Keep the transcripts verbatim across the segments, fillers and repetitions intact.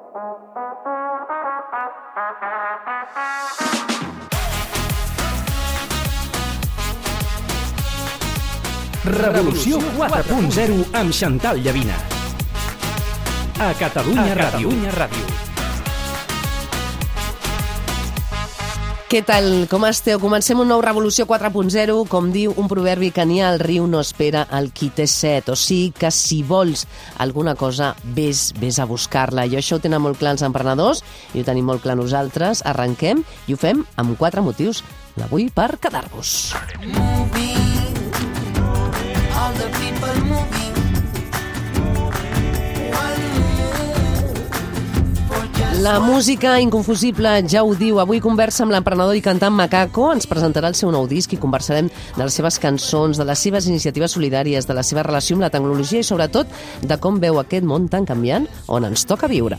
Revolució quatre punt zero amb Xantal Llavina. A Catalunya Ràdio. Què tal? Com esteu? Comencem un nou Revolució quatre punt zero. Com diu un proverbi canià, el riu no espera el qui té set. O sigui que si vols alguna cosa, vés, vés a buscar-la. I això ho tenen molt clar els emprenedors i ho tenim molt clar nosaltres. Arrenquem i ho fem amb quatre motius d'avui per quedar-vos. All the people moving. La música inconfusible ja ho diu. Avui conversa amb l'emprenedor i cantant Macaco. Ens presentarà el seu nou disc i conversarem de les seves cançons, de les seves iniciatives solidàries, de la seva relació amb la tecnologia i sobretot de com veu aquest món tan canviant on ens toca viure.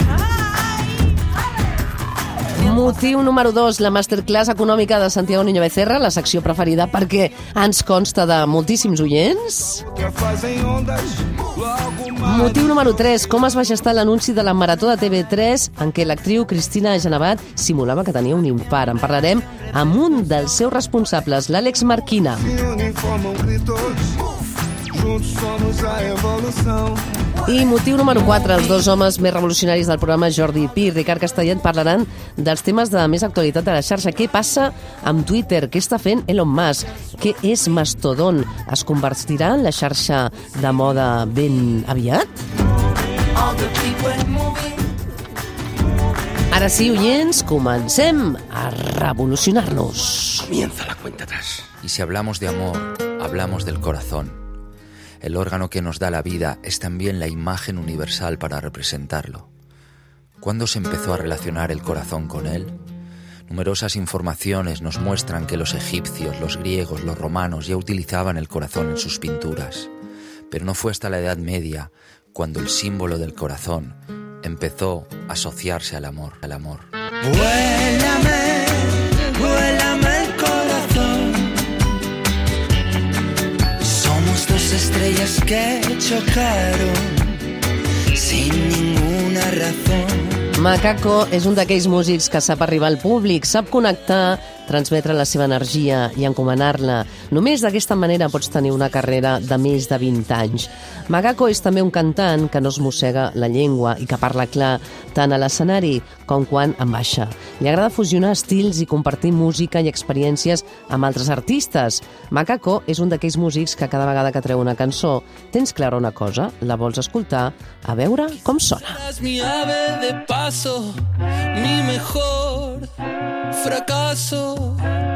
Motiu número dos, la masterclass econòmica de Santiago Niño Becerra, la secció preferida perquè ens consta de moltíssims oients. Motiu número tres, com es va gestar l'anunci de la Marató de T V tres en què l'actriu Cristina Genevat simulava que tenia un infart. En parlarem amb un dels seus responsables, l'Àlex Marquina. I motiu número quatre, els dos homes més revolucionaris del programa, Jordi Pi i Ricard Castellet, parlaran dels temes de més actualitat de la xarxa. Què passa amb Twitter? Què està fent Elon Musk? Què és Mastodon? Es convertirà en la xarxa de moda ben aviat? Ara sí, oients, comencem a revolucionar-nos. Comienza la cuenta atrás. Y si hablamos de amor, hablamos del corazón. El órgano que nos da la vida es también la imagen universal para representarlo. ¿Cuándo se empezó a relacionar el corazón con él? Numerosas informaciones nos muestran que los egipcios, los griegos, los romanos ya utilizaban el corazón en sus pinturas. Pero no fue hasta la Edad Media cuando el símbolo del corazón empezó a asociarse al amor. Al amor. Vuélame, vuélame el corazón. Somos dos estrellas que chocaron sin ninguna razón. Macaco és un d'aquells músics que sap arribar al públic, sap connectar, transmetre la seva energia i encomanar-la. Només d'aquesta manera pots tenir una carrera de més de vint anys. Macaco és també un cantant que no es mossega la llengua i que parla clar tant a l'escenari com quan en baixa. Li agrada fusionar estils i compartir música i experiències amb altres artistes. Macaco és un d'aquells músics que cada vegada que treu una cançó tens clara una cosa, la vols escoltar, a veure com sona. Mi ave de paso, mi mejor fracaso.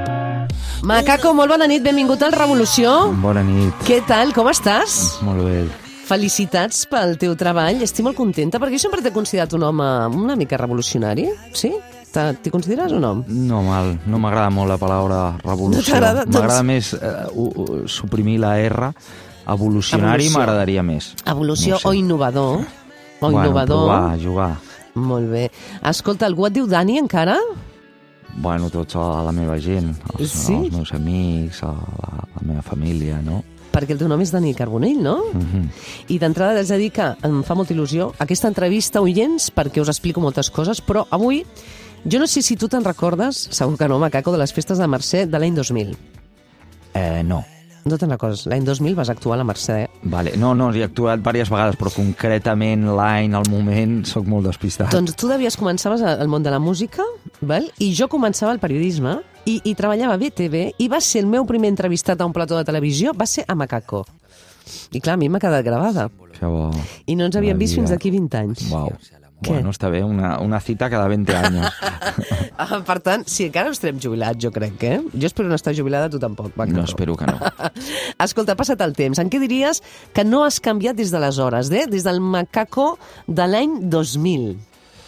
Macaco, molt bona nit, benvingut al Revolució. Bona nit. Què tal, com estàs? Molt bé. Felicitats pel teu treball, estic molt contenta perquè jo sempre t'he considerat un home una mica revolucionari, sí? T'hi consideres un home? No, mal, no m'agrada molt la paraula revolució. No t'agrada? M'agrada Doncs... més uh, uh, suprimir la R. Evolucionari m'agradaria més. Evolució no sé. O innovador. O bueno, innovador. provar, jugar. Molt bé. Escolta, algú et diu Dani encara? Bueno, tots a la meva gent, els, sí? els meus amics, a la, la meva família, no? Perquè el teu nom és Dani Carbonell, no? Uh-huh. I d'entrada has de dir que em fa molta il·lusió aquesta entrevista, oients, perquè us explico moltes coses, però avui, jo no sé si tu te'n recordes, segur que no, Macaco, de les festes de Mercè de l'any dos mil. Eh, no. No te'n recordes? L'any dos mil vas actuar a la Mercè. Vale. No, no, he actuat diverses vegades, però concretament l'any, al moment, sóc molt despistat. Doncs tu devies començaves al món de la música, val? I jo començava el periodisme i, i treballava a B T V i va ser el meu primer entrevistat a un plató de televisió, va ser a Macaco. I clar, a mi m'ha quedat gravada. Que bo. I no ens havíem vist fins d'aquí vint anys. Uau. Què? Bueno, està bé, una, una cita cada vint anys. Per tant, si encara no estarem jubilats, jo crec, eh? Jo espero no estar jubilada, tu tampoc, Macaco. No, espero que no. Escolta, ha passat el temps. En què diries que no has canviat des d'aleshores, eh? Des del Macaco de l'any dos mil?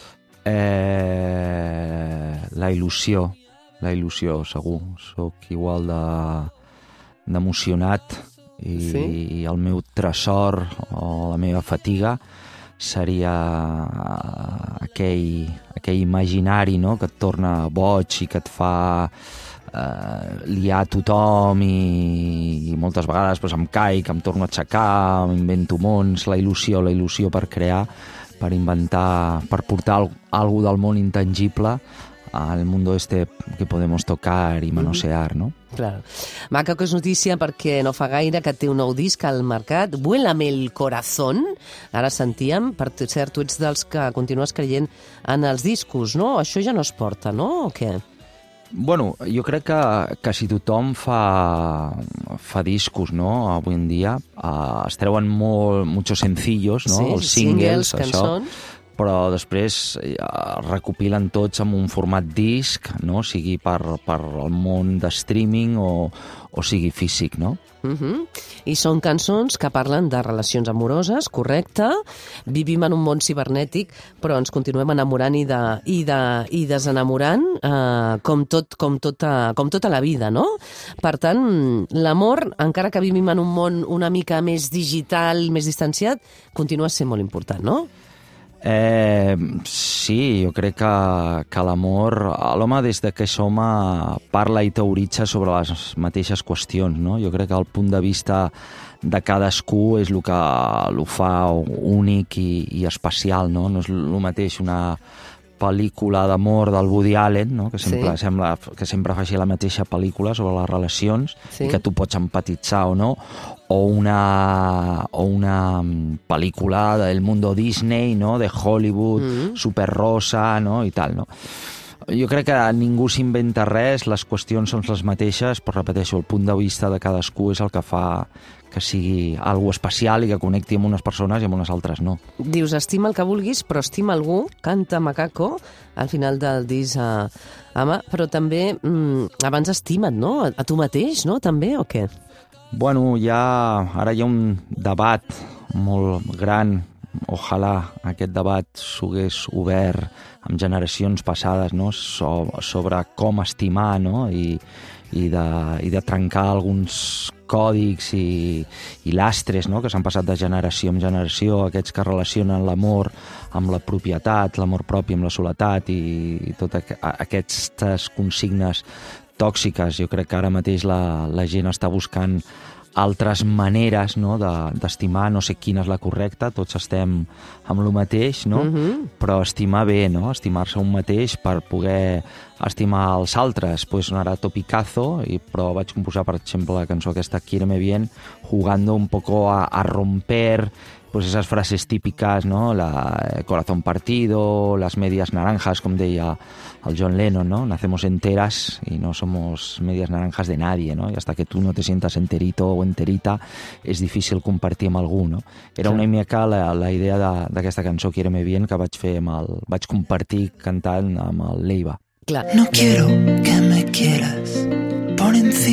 Eh, la il·lusió. La il·lusió, segur. Soc igual de d'emocionat i, sí? i el meu tresor o la meva fatiga seria aquell, aquell imaginari, no?, que et torna boig i que et fa eh, liar tothom i, i moltes vegades pues, em caic, em torno a aixecar, m'invento mons, la il·lusió, la il·lusió per crear, per inventar, per portar algo del món intangible al mundo este que podemos tocar i manosear, no? Claro. Macaco és notícia perquè no fa gaire que té un nou disc al mercat, Vuélame el corazón. Ara sentíem, per cert, tu ets dels que continues creient en els discos, no? Això ja no es porta, no? O què? Bueno, jo crec que, que si tothom fa, fa discos, no?, avui en dia, uh, es treuen molt, muchos sencillos, no?, sí, els singles, singles això, cançons. Però després uh, recopilen tots en un format disc, no?, sigui per, per el món de streaming o, o sigui físic, no? Uh-huh. I són cançons que parlen de relacions amoroses, correcte. Vivim en un món cibernètic, però ens continuem enamorant i, de, i, de, i desenamorant, eh, com, tot, com, tota, com tota la vida, no? Per tant, l'amor, encara que vivim en un món una mica més digital, més distanciat, continua sent molt important, no? Eh, sí, jo crec que, que l'amor, l'home des de que som parla i teoritza sobre les mateixes qüestions, no? Jo crec que el punt de vista de cadascú és el que el fa únic i, i especial, no? No és el mateix una pel·lícula d'amor del Woody Allen, no?, que sempre sí. sembla que sempre faci la mateixa pel·lícula sobre les relacions, sí. i que tu pots empatitzar o no, o una, o una pel·lícula del mundo Disney, no?, de Hollywood, mm-hmm. superrosa, no?, i tal, no? Jo crec que ningú s'inventa res, les qüestions són les mateixes, però repeteixo, el punt de vista de cadascú és el que fa que sigui algo especial i que connecti amb unes persones i amb unes altres no. Dius, estima el que vulguis, però estima algú, canta Macaco, al final del disc, eh, ama, però també mm, abans estima't, no? A, a tu mateix, no? També, o què? Bueno, ja, ara hi ha un debat molt gran, ojalà aquest debat s'hagués obert amb generacions passades, no?, so, sobre com estimar, no?, i, i, de, i de trencar alguns còdics i, i lastres, no?, que s'han passat de generació en generació, aquests que relacionen l'amor amb la propietat, l'amor propi amb la soledat i, i totes aquestes consignes tòxiques. Jo crec que ara mateix la, la gent està buscant altres maneres, no?, d'estimar, no sé quina és la correcta, tots estem amb el mateix, no? Mm-hmm. Però estimar bé, no?, estimar-se un mateix per poder estimar els altres. Pues no era topicazo, i, però vaig composar, per exemple, la cançó aquesta Quiéreme bien, jugando un poco a, a romper pues esas frases típicas, ¿no?, la el corazón partido, las medias naranjas, com deia el John Lennon, ¿no?, nacemos enteras y no somos medias naranjas de nadie, ¿no?, y hasta que tú no te sientas enterito o enterita és difícil compartir amb algú, no? Era una mica la, la idea d'aquesta cançó Quiéreme bien que vaig fer amb el, vaig compartir cantant amb el Leiva. Clar. No quiero que me quieras por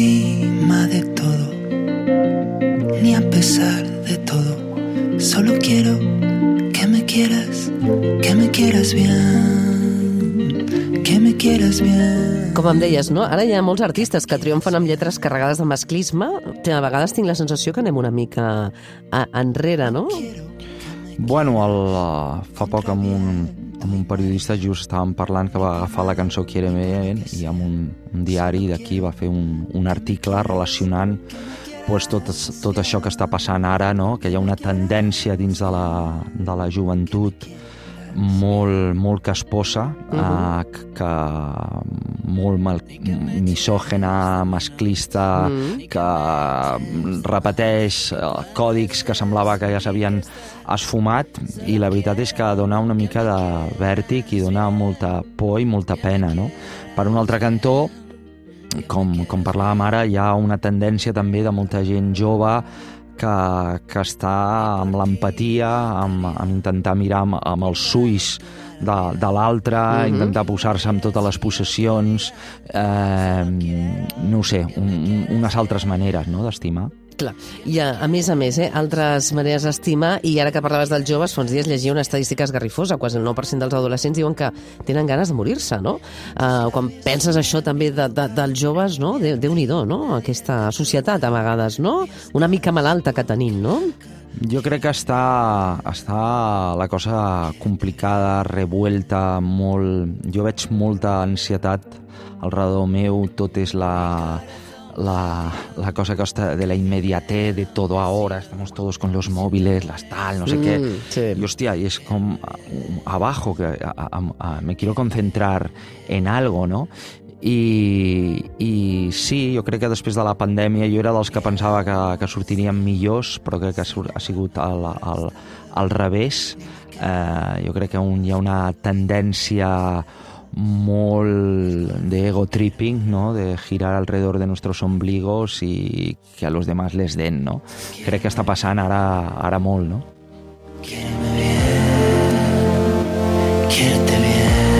encima de todo, ni a pesar de todo. Solo quiero que me quieras, que me quieras bien, que me quieras bien. Com em deies, no? Ara hi ha molts artistes que triomfen amb lletres carregades de masclisme. A vegades tinc la sensació que anem una mica a, enrere, no? Bueno, el, fa poc amb un, amb un periodista just estàvem parlant que va agafar la cançó Quiéreme bien i amb un, un diari d'aquí va fer un, un article relacionant pues, tot, tot això que està passant ara, no?, que hi ha una tendència dins de la, de la joventut molt, molt casposa, uh-huh. eh, que molt mal, misògena, masclista, uh-huh. que repeteix còdics que semblava que ja s'havien esfumat, i la veritat és que dona una mica de vèrtic i dona molta por i molta pena, no? Per un altre cantó, com, com parlàvem ara, hi ha una tendència també de molta gent jove que, que està amb l'empatia, amb, amb intentar mirar amb, amb els ulls de, de l'altre, uh-huh. intentar posar-se amb totes les possessions, eh, no ho sé, un, unes altres maneres, no?, d'estimar. Clar, i a, a més a més, eh, altres maneres d'estimar, i ara que parlaves dels joves, fa uns dies llegia una estadística esgarrifosa, quasi el nou per cent dels adolescents diuen que tenen ganes de morir-se, no? Uh, quan penses això també de, de, dels joves, no? Déu, Déu-n'hi-do, no? Aquesta societat, a vegades, no? Una mica malalta que tenim, no? Jo crec que està, està la cosa complicada, revuelta, molt... Jo veig molta ansietat al redador meu, tot és la... la, la cosa costa de la inmediatez, de todo ahora, estamos todos con los móviles, las tal, no sé mm, qué. Sí. Y hostia, y es como abajo, que a, a, a, me quiero concentrar en algo, no? I, i sí, jo crec que després de la pandèmia jo era dels que pensava que, que sortiríem millors, però crec que ha sigut al, al, al revés. Eh, jo crec que un, hi ha una tendència molt de ego tripping, ¿no? De girar alrededor de nuestros ombligos y que a los demás les den, ¿no? Crec que està passant ara, ara molt, ¿no? Quiéreme bien, quiérete bien.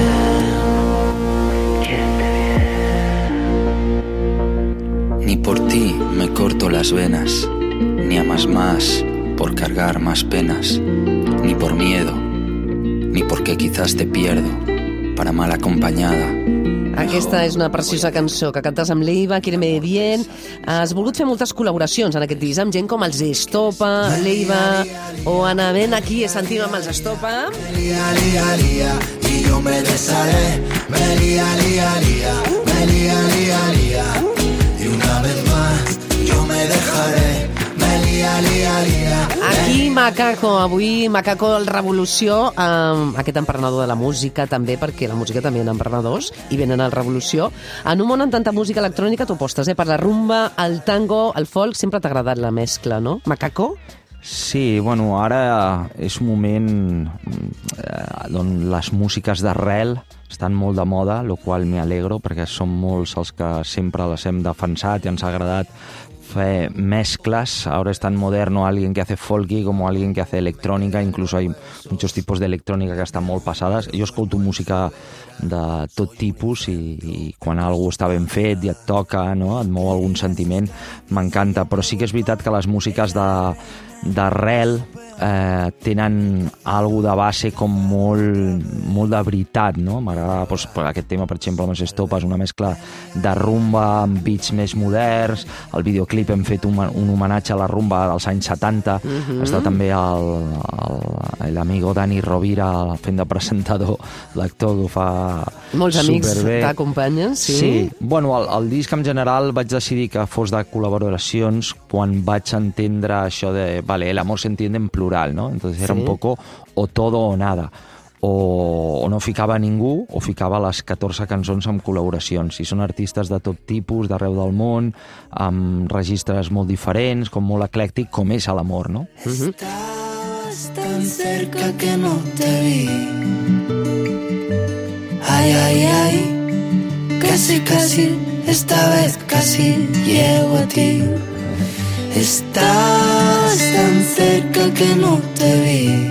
Ni por ti me corto las venas, ni amas más por cargar más penas, ni por miedo, ni porque quizás te pierdo, para mal acompanyada. Aquesta és una preciosa cançó que cantes amb Leiva, Quiéreme Bien. Has volgut fer moltes col·laboracions en aquest disc amb gent com els Estopa, Leiva o Ana Ben. Aquí sentim amb els Estopa. Lía, lía, lía, y yo me desharé. Me lía, lía, lía, me lía, lía, lía. Y una vez más yo me dejaré. Aquí Macaco, avui Macaco el Revolució, eh, aquest emprenedor de la música també, perquè la música també hi ha emprenedors i venen al Revolució. En un món amb tanta música electrònica tu apostes, eh, per la rumba, el tango, el folk, sempre t'ha agradat la mescla, no? Macaco? Sí, bueno, ara és un moment eh, on les músiques d'arrel estan molt de moda, lo qual me alegro, perquè som molts els que sempre les hem defensat i ens ha agradat fer mezclas. Ahora es tan moderno alguien que hace folky como alguien que hace electrónica, incluso hay muchos tipos de electrónica que estan molt passades. Jo escolto música de tot tipus i, i quan algú està ben fet i et toca, no? Et mou algun sentiment, m'encanta. Però sí que és veritat que les músiques de d'arrel eh, tenen alguna de base com molt, molt de veritat, no? M'agrada doncs, per aquest tema, per exemple, amb els Estopa, és una mescla de rumba amb beats més moderns. El videoclip hem fet un, un homenatge a la rumba dels anys setanta. Uh-huh. Està també l'amigo Dani Rovira fent de presentador, l'actor que ho fa molts amics superbé. T'acompanyen, sí? Sí. Bueno, el, el disc en general vaig decidir que fos de col·laboracions quan vaig entendre això de vale, el amor se entiende en plural, ¿no? Entonces era sí. un poco o todo o nada. O, o no ficava ningú o ficava les catorze cançons amb col·laboracions. I són artistes de tot tipus, d'arreu del món, amb registres molt diferents, com molt eclèctic, com és l'amor, no? Uh-huh. Estás tan cerca que no te vi. Ay, ay, ay, casi, casi, esta vez casi llego a ti. Estás tan cerca que no te vi.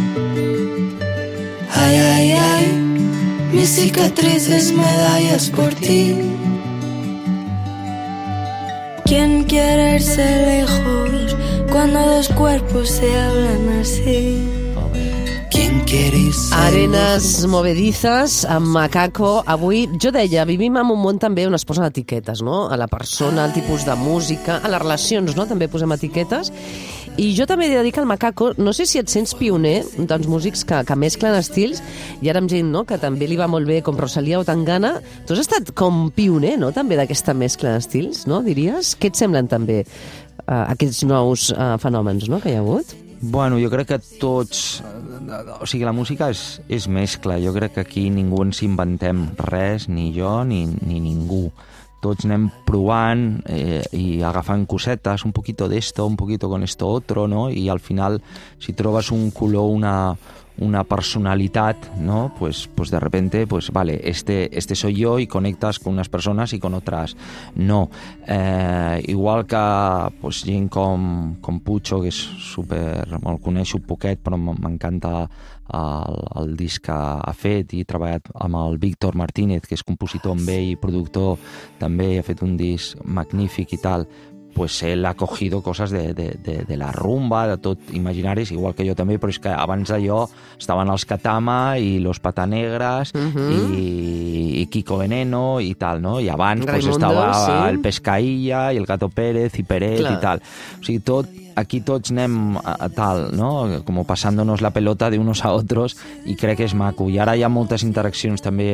Ay, ay, ay, mis cicatrices, medallas por ti. ¿Quién quiere irse lejos cuando dos cuerpos se hablan así? Arenes movedizes amb Macaco. Avui, jo deia, vivim en un món també on es posen etiquetes, no? A la persona, al tipus de música, a les relacions, no? També posem etiquetes. I jo també he de dir que el Macaco, no sé si et sents pioner dels músics que, que mesclen estils, i ara amb gent, no?, que també li va molt bé, com Rosalía o Tangana. Tu has estat com pioner, no?, també d'aquesta mescla d'estils, no?, diries? Què et semblen també uh, aquests nous uh, fenòmens, no?, que hi ha hagut? Bueno, jo crec que tots... O sigui, la música és, és mescla. Jo crec que aquí ningú ens inventem res, ni jo ni, ni ningú. Tots anem provant eh, i agafant cosetes, un poquito d'esto, un poquito con esto otro, ¿no? Y al final, si trobes un color, una, una personalidad, ¿no? Pues, pues de repente, pues vale, este, este soy yo y conectas con unas personas y con otras no. Eh, igual que pues, gent com, com Pucho, que és super... El coneixo poquet, però m'encanta el, el disc que ha fet, i he treballat amb el Víctor Martínez, que és compositor amb ell i productor també, ha fet un disc magnífic i tal. Pues él ha cogido cosas de, de, de, de la rumba, de tot imaginaris, igual que jo també, però és que abans d'allò estaven els Katama i los Patanegras uh-huh. i, i Kiko Veneno i tal, no? I abans pues, estava sí. el Pescailla i el Gato Pérez i Peret Clar. I tal. O sigui, tot, aquí tots anem a, a tal, no? Com passándonos la pelota de unos a otros, i crec que és maco. I ara hi ha moltes interaccions també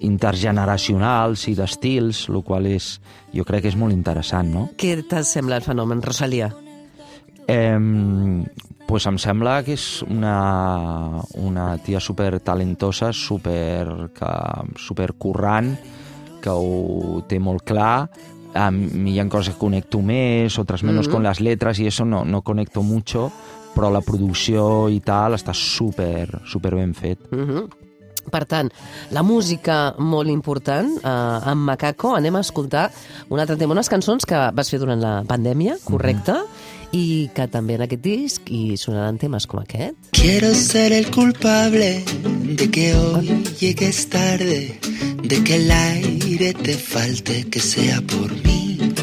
intergeneracionals i d'estils, el qual és, jo crec que és molt interessant, no? Què te sembla el fenomen, Rosalía? Eh, pues em sembla que és una, una tia super talentosa, super, que, super currant, que ho té molt clar. A mi hi ha coses que conecto més, otras menos mm-hmm. con las letras, y eso no, no conecto mucho, però la producció i tal està super, super ben fet. Mm-hmm. Per tant, la música molt important, eh, amb Macaco. Anem a escoltar un altre tema, unes cançons que vas fer durant la pandèmia, correcte? Mm-hmm. I que també en aquest disc hi sonaran temes com aquest. Quiero ser el culpable de que hoy llegues tarde, de que el aire te falte, que sea por mí.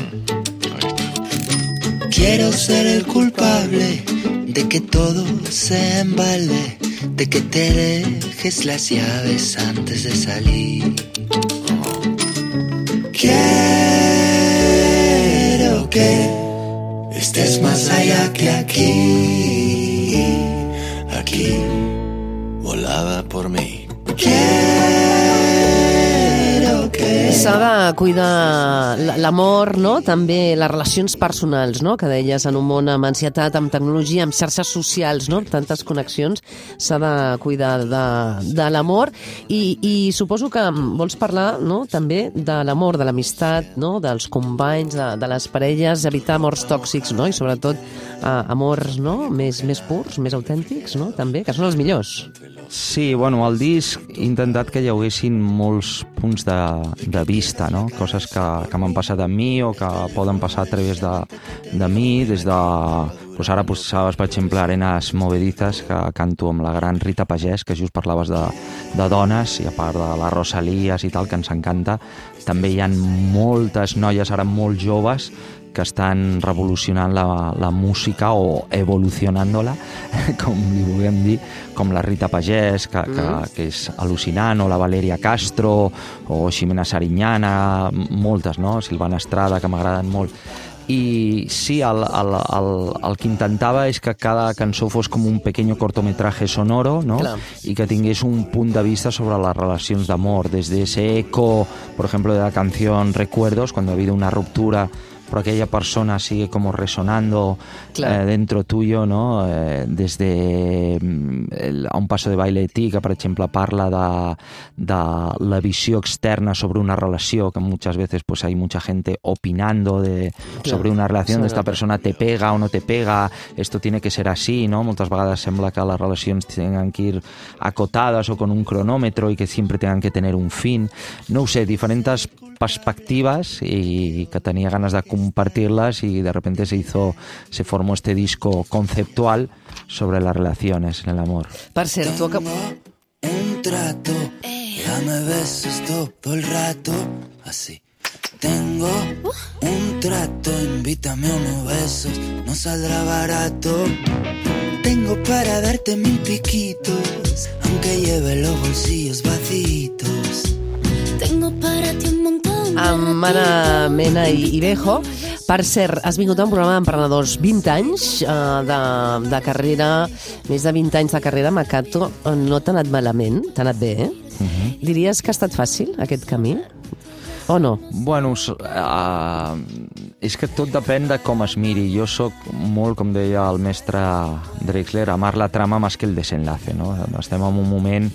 Quiero ser el culpable de que todo sea en balde, de que te dejes las llaves antes de salir. Quiero que estés más allá que aquí, aquí volaba por mí. Quiero que... S'ha de cuidar l'amor, no? També les relacions personals, no? Que deies, en un món amb ansietat, amb tecnologia, amb xarxes socials, no? Tantes connexions, s'ha de cuidar de, de l'amor. I, I suposo que vols parlar, no? També de l'amor, de l'amistat, no? Dels companys, de, de les parelles, evitar amors tòxics, no? I sobretot eh, amors, no? Més, més purs, més autèntics, no? També, que són els millors. Sí, bueno, al disc he intentat que hi haguessin molts punts de, de vista, no? Coses que, que m'han passat a mi o que poden passar a través de, de mi, des de... Pues ara, pues, sabes, per exemple, Arenas Movedizas, que canto amb la gran Rita Pagès, que just parlaves de, de dones, i a part de les Rosalías i tal, que ens encanta, també hi ha moltes noies ara molt joves que estan revolucionant la, la música o evolucionant-la, com li vulguem dir, com la Rita Pagès, que, que, que és al·lucinant, o la Valeria Castro, o Ximena Sariñana, moltes, no? Silvana Estrada, que m'agraden molt. I sí, el, el, el, el que intentava és que cada cançó fos com un pequeño cortometraje sonoro, ¿no? Claro. I que tingués un punt de vista sobre les relacions d'amor, desde ese eco, por ejemplo, de la canción Recuerdos, cuando ha habido una ruptura, pero aquella persona sigue como resonando claro. eh, dentro tuyo, ¿no? Eh, desde el, a un paso de baile de ti, que per exemple parla de, de la visió externa sobre una relació, que muchas veces pues hay mucha gente opinando de, claro. sobre una relación, de esta persona te pega o no te pega, esto tiene que ser así, ¿no? Moltes vegades sembla que les relacions tengan que ir acotades o con un cronómetro y que siempre tengan que tener un fin. No ho sé, diferentes perspectivas y que tenía ganas de compartirlas y de repente se hizo, se formó este disco conceptual sobre las relaciones en el amor. Per cert, tu acab... un trato, dame besos todo el rato, así. Tengo un trato, invítame a unos besos, no saldrá barato. Tengo para darte mil piquitos, aunque lleve los bolsillos vacíos. Tengo para ti un montón. Amb Ana Mena i, i Bejo. Per cert, has vingut a un programa d'emprenedors, vint anys eh, de, de carrera, més de vint anys de carrera, Macato. No t'ha anat malament, t'ha anat bé, eh? Uh-huh. Diries que ha estat fàcil, aquest camí? O no? Bueno, uh, és que tot depèn de com es miri. Jo sóc molt, com deia el mestre Drexler, amar la trama más que el desenlace, no? Estem en un moment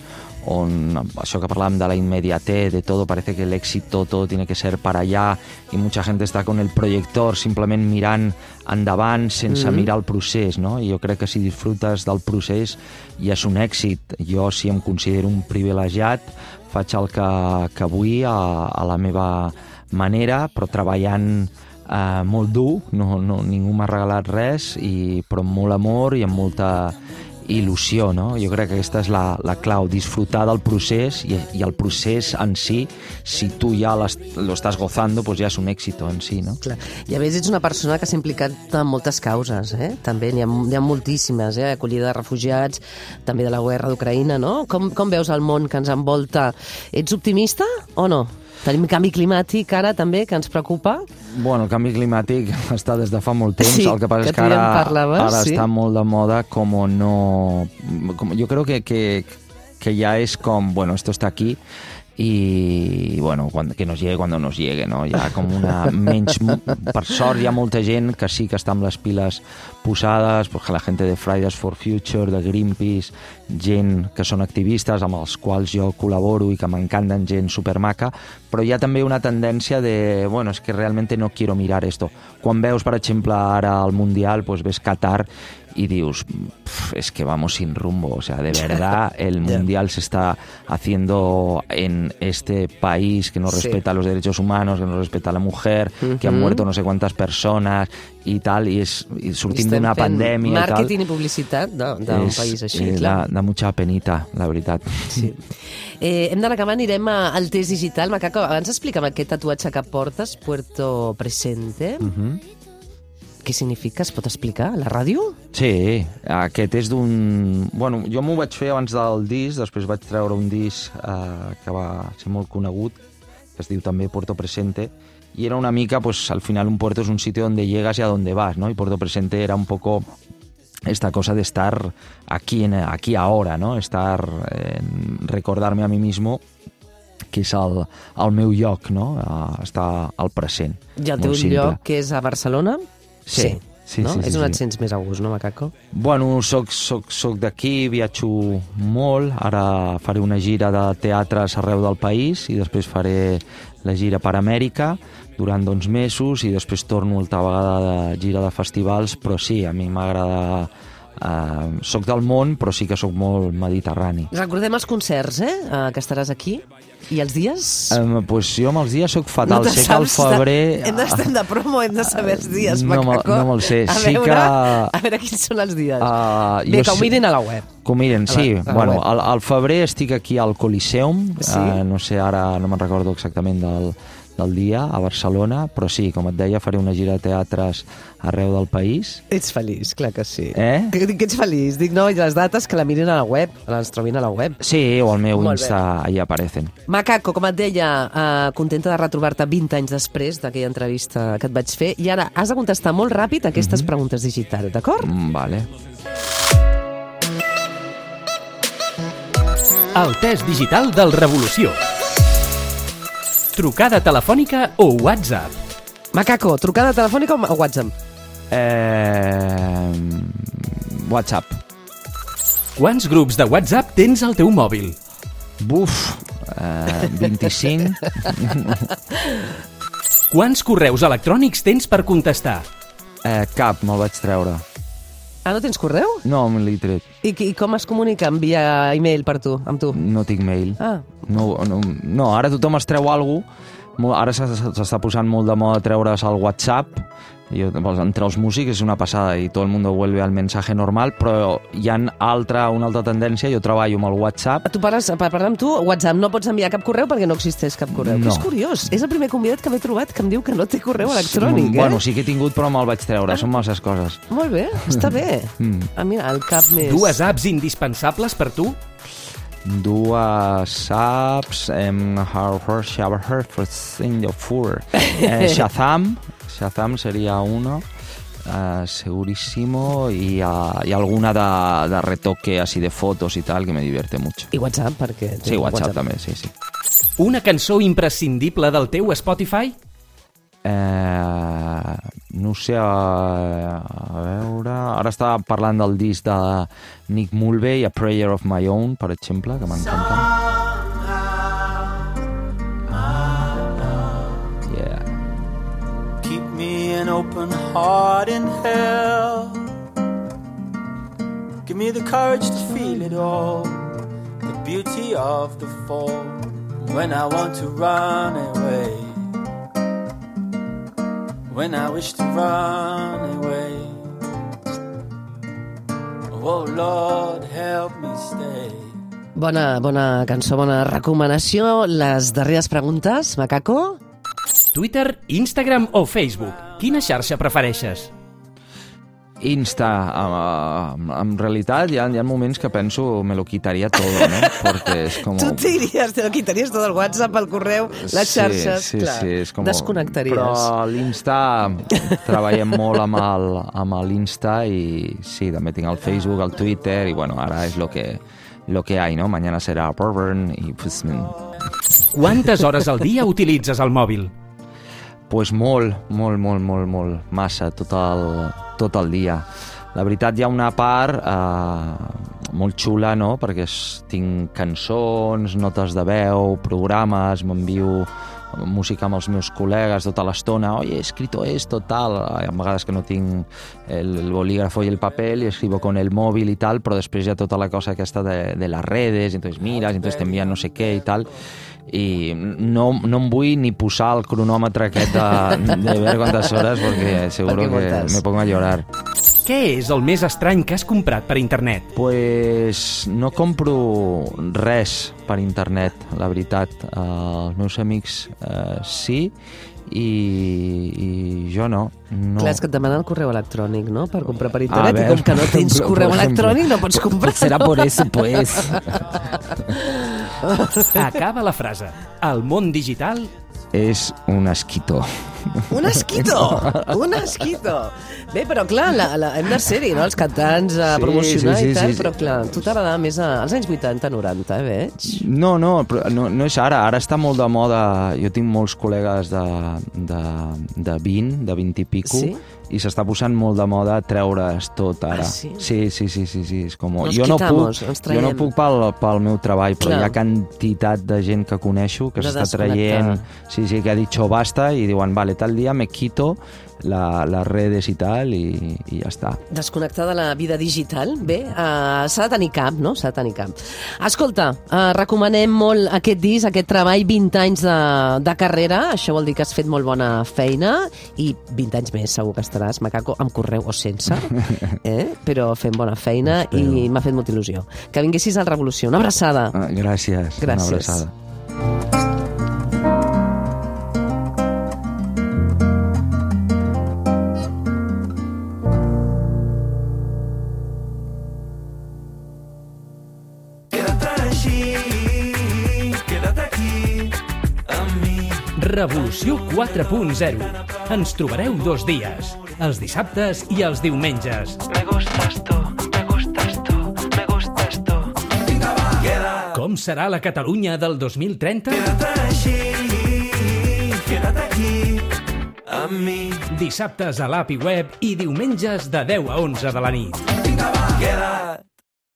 on això que parlàvem de la inmediatez, de todo, parece que el éxito todo tiene que ser para allá y mucha gente está con el proyector simplement mirant endavant sense mm. mirar el procés, no? I jo crec que si disfrutes del procés ja és un èxit. Jo, si em considero un privilegiat, faig el que, que vull a, a la meva manera, però treballant eh, molt dur, no, no, ningú m'ha regalat res, i, però amb molt amor i amb molta il·lusió, no? Jo crec que aquesta és la, la clau, disfrutar del procés, i, i el procés en si, si tu ja lo estàs gozando, pues ja és un èxito en si, no? Clar. I a més ets una persona que s'ha implicat en moltes causes, eh? També n'hi ha, n'hi ha moltíssimes, eh? Acollida de refugiats, també de la guerra d'Ucraïna, no? Com, com veus el món que ens envolta? Ets optimista o no? Tenim canvi climàtic ara també, que ens preocupa. Bueno, el canvi climàtic està des de fa molt temps, sí, el que passa que és que ara, parlaves, ara sí. està molt de moda com no... Com, jo crec que, que, que ja és com, bueno, esto está aquí i bueno, quan, que nos llegue quan nos llegue, no? Hi ha com una menys... Per sort hi ha molta gent que sí que està amb les piles posades, pues, la gent de Fridays for Future, de Greenpeace, gent que són activistes amb els quals jo col·laboro i que m'encanten, gent supermaca, però hi ha també una tendència de, bueno, és que realment no quiero mirar esto. Quan veus, per exemple, ara el Mundial, pues ves Qatar y dius, es que vamos sin rumbo, o sea, de verdad el mundial se está haciendo en este país que no respeta sí. los derechos humanos, que no respeta a la mujer, uh-huh. que han muerto no sé cuántas personas y tal, y es y sortint d'una pandèmia i tal. Màrqueting i publicitat d'un país així, eh, clar. Da mucha penita, la veritat. Sí. Eh, hem d'anar acabant, anirem al test digital. Macaco, abans explica'm aquest tatuatge que portes, Puerto Presente. Uh-huh. Què significa? Es pot explicar a la ràdio? Sí, aquest és d'un... Bueno, jo m'ho vaig fer abans del disc, després vaig treure un disc eh, que va ser molt conegut, que es diu també Puerto Presente, y era una mica, pues al final un puerto es un sitio donde llegas y a donde vas, ¿no? Y Puerto Presente era un poco esta cosa de estar aquí, en, aquí ahora, ¿no? Estar, eh, recordarme a mi mismo que és el, el meu lloc, no? Estar al present. I el teu lloc, que és a Barcelona? Sí, sí, no? sí, sí. És on sí. et sents més a gust, no, Macaco? Bueno, soc, soc, soc d'aquí, viatjo molt, ara faré una gira de teatres arreu del país i després faré la gira per Amèrica durant uns mesos i després torno altra vegada de gira de festivals, però sí, a mi m'agrada... Uh, soc del món, però sí que soc molt mediterrani. Recordem els concerts, eh? Uh, que estaràs aquí. I els dies? Um, pues jo amb els dies soc fatal. No sé que al febrer... Hem d'estar de promo, hem de saber els dies, no, Macaco. No me'l sé. A sí veure, que... a veure quins són els dies. Uh, Bé, que ho mirin a la web. Que ho miren, sí. A la, a bueno, web. al, al febrer estic aquí al Coliseum. Sí? Uh, no sé, ara no me'n recordo exactament del... del dia, a Barcelona, però sí, com et deia, faré una gira de teatres arreu del país. Ets feliç, clar que sí. Eh? Que, que ets feliç. Dic, no, i les dates que la mirin a la web, les trobin a la web. Sí, o al meu Molt Insta, bé. Allà aparecen. Macaco, com et deia, uh, contenta de retrobar-te vint anys després d'aquella entrevista que et vaig fer, i ara has de contestar molt ràpid aquestes mm-hmm. preguntes digitals, d'acord? Mm, vale. El test digital del Revolució. Trucada telefònica o WhatsApp? Macaco, trucada telefònica o WhatsApp? Eh... WhatsApp. Quants grups de WhatsApp tens al teu mòbil? Buf, eh, vint-i-cinc. Quants correus electrònics tens per contestar? Eh, cap, me'l vaig treure. Ah, no tens correu? No, me l'he tret. I, I com es comuniquen via e-mail per tu, amb tu? No tinc mail. Ah. No, no, no, ara tothom es treu alguna cosa. Ara s'està posant molt de moda treure's el WhatsApp. Jo, entre els músics és una passada i tot el món vuelve al mensaje normal, però hi ha altra, una altra tendència. Jo treballo amb el WhatsApp. Tu parles, per parlar amb tu, WhatsApp, no pots enviar cap correu perquè no existeix cap correu. No. Que és curiós. És el primer convidat que m'he trobat que em diu que no té correu electrònic, eh? Bueno, sí que he tingut, però me'l vaig treure. Ah. Són masses coses. Molt bé, està bé. Mm. Ah, mira, el cap més... Dues apps indispensables per tu? Dues apps... Um, eh, Shazam. Shazam sería uno, uh, segurísimo, y, uh, y alguna de, de retoque así de fotos y tal, que me divierte mucho. I WhatsApp, perquè... Sí, WhatsApp, WhatsApp també, sí, sí. Una cançó imprescindible del teu Spotify? Eh, no sé, a, a veure... Ara estava parlant del disc de Nick Mulvey, A Prayer of My Own, per exemple, que m'encanta. An open heart in hell. Give me the courage to feel it all, the beauty of the fall. When I want to run away, when I wish to run away. Oh Lord, help me stay. Bona, bona cançó, bona recomanació. Les darreres preguntes, Macaco? Twitter, Instagram o Facebook? Quina xarxa prefereixes? Insta. En, en realitat hi ha, hi ha moments que penso me lo quitaría todo, ¿no? Porque es como... Tu te diries, te lo quitaries tot el WhatsApp, el correu, les xarxes, sí, sí, clar. Sí, és com... Desconnectaries. Però l'Insta, treballem molt amb el, amb l'Insta i sí, també tinc el Facebook, el Twitter i bueno, ara és lo que, lo que hay, ¿no? Mañana será Burburn y pues... Quantes hores al dia utilitzes el mòbil? Pues molt, molt, molt, molt, molt, massa, tot el, tot el dia. La veritat, hi ha una part eh, molt xula, no?, perquè tinc cançons, notes de veu, programes, m'envio música amb els meus col·legues tota l'estona, oye, he escrito esto, tal, a vegades que no tinc el, el bolígrafo i el papel i escribo con el mòbil i tal, però després hi ha tota la cosa aquesta de, de les redes, i entonces miras, i entonces t'envien no sé què i tal, i no, no em vull ni posar el cronòmetre aquest de, de ver quantes hores perquè seguro que me pongo a llorar. Què és el més estrany que has comprat per internet? Pues no compro res per internet, la veritat. Uh, els meus amics uh, sí, i, i jo no. no. Clar, és que et demana el correu electrònic, no?, per comprar per internet, ver, i com que no tens ejemplo, correu electrònic no pots comprar. Serà por eso, pues. Acaba la frase. El món digital és un asquito. Un asquito! Un asquito! Bé, però clar, la, la, hem de ser-hi, no?, els cantants a Sí, promocionar sí, sí, i tal, sí, sí. però clar, tu t'agradava més a, als anys vuitanta noranta, eh, veig? No, no, però no, no és ara. Ara està molt de moda. Jo tinc molts col·legues de, de, de vint, de vint i pico, Sí? i s'està posant molt de moda treure's tot ara. Ah, sí? Sí, sí, sí, sí, sí. És com... Nos jo no quitamos, puc, ens jo no traiem. puc pel, pel meu treball, però Clar. hi ha quantitat de gent que coneixo que De s'està desconnectar. traient, sí, sí, que ha dit basta i diuen, vale, tal dia me quito la, les redes i tal i, i ja està. Desconnectar de la vida digital, bé, uh, s'ha de tenir cap, no? S'ha de tenir cap. Escolta, uh, recomanem molt aquest disc, aquest treball, vint anys de, de carrera, això vol dir que has fet molt bona feina, i vint anys més segur que estaràs, macaco, amb correu o sense, eh? Però fent bona feina i m'ha fet molta il·lusió. Que vinguessis al Revolució. Una abraçada. Ah, gràcies, Gràcies. una abraçada. Revolució quatre punt zero. Ens trobareu dos dies, els dissabtes i els diumenges. Me gustas tú, me gustas tú, me gustas tú. Com serà la Catalunya del dos mil trenta? Quédate aquí, a mi. Dissabtes a l'A P I Web i diumenges de deu a onze de la nit. Quédate.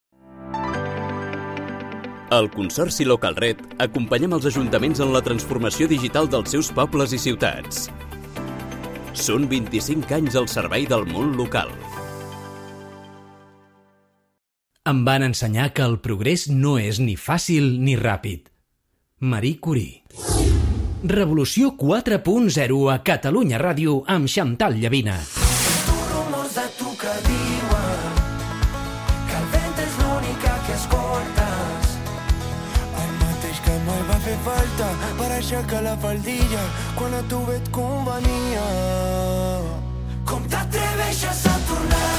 Al Consorci Localred acompanyem els ajuntaments en la transformació digital dels seus pobles i ciutats. Són vint-i-cinc anys al servei del món local. Em van ensenyar que el progrés no és ni fàcil ni ràpid. Marie Curie. Revolució quatre punt zero a Catalunya Ràdio amb Chantal Llavina. Rumors de tu que diuen que el vent és l'única que escoltes. El mateix que mai va fer falta per aixecar la faldilla quan a tu bé et convenia. Com t'atreveixes a tornar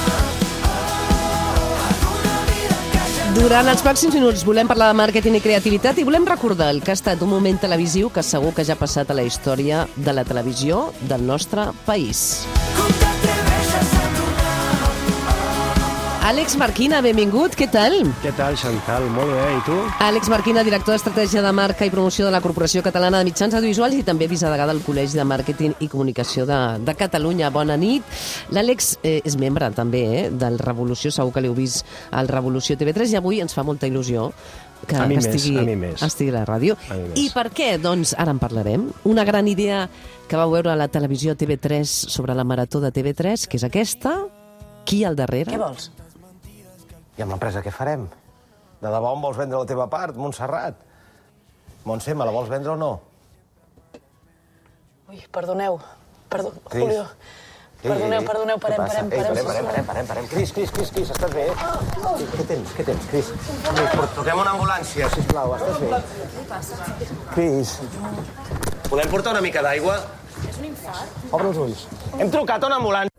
a donar vida en caixa? Durant els pròxims minuts volem parlar de màrqueting i creativitat i volem recordar el que ha estat un moment televisiu que segur que ja ha passat a la història de la televisió del nostre país. Com t'atreveixes a tornar? Àlex Marquina, benvingut, què tal? Què tal, Chantal? Molt bé, i tu? Àlex Marquina, director d'Estratègia de Marca i Promoció de la Corporació Catalana de Mitjans Audiovisuals i també vicedegà del Col·legi de Màrqueting i Comunicació de, de Catalunya. Bona nit. L'Àlex eh, és membre també eh, del Revolució, segur que l'heu vist al Revolució T V tres, i avui ens fa molta il·lusió que, A mi que més, estigui, a mi més. estigui a la ràdio. A mi més. I per què? Doncs ara en parlarem. Una gran idea que vau veure a la televisió T V tres sobre la marató de T V tres, que és aquesta. Qui al darrere? Què vols? I amb l'empresa què farem? De debò em vols vendre la teva part, Montserrat? Montse, me la vols vendre o no? Ui, perdoneu. Perdó, Cris. Julio. Perdoneu, perdoneu, Què parem, passa? parem, Ei, parem. parem, parem, parem, parem, parem. Cris, Cris, Cris, Cris, estàs bé? Cris, què tens, què tens, Cris? Cris, truquem una ambulància, sisplau, estàs bé? Què passa? Cris, volem portar una mica d'aigua? És un infart. Obre els ulls. Hem trucat a una ambulància.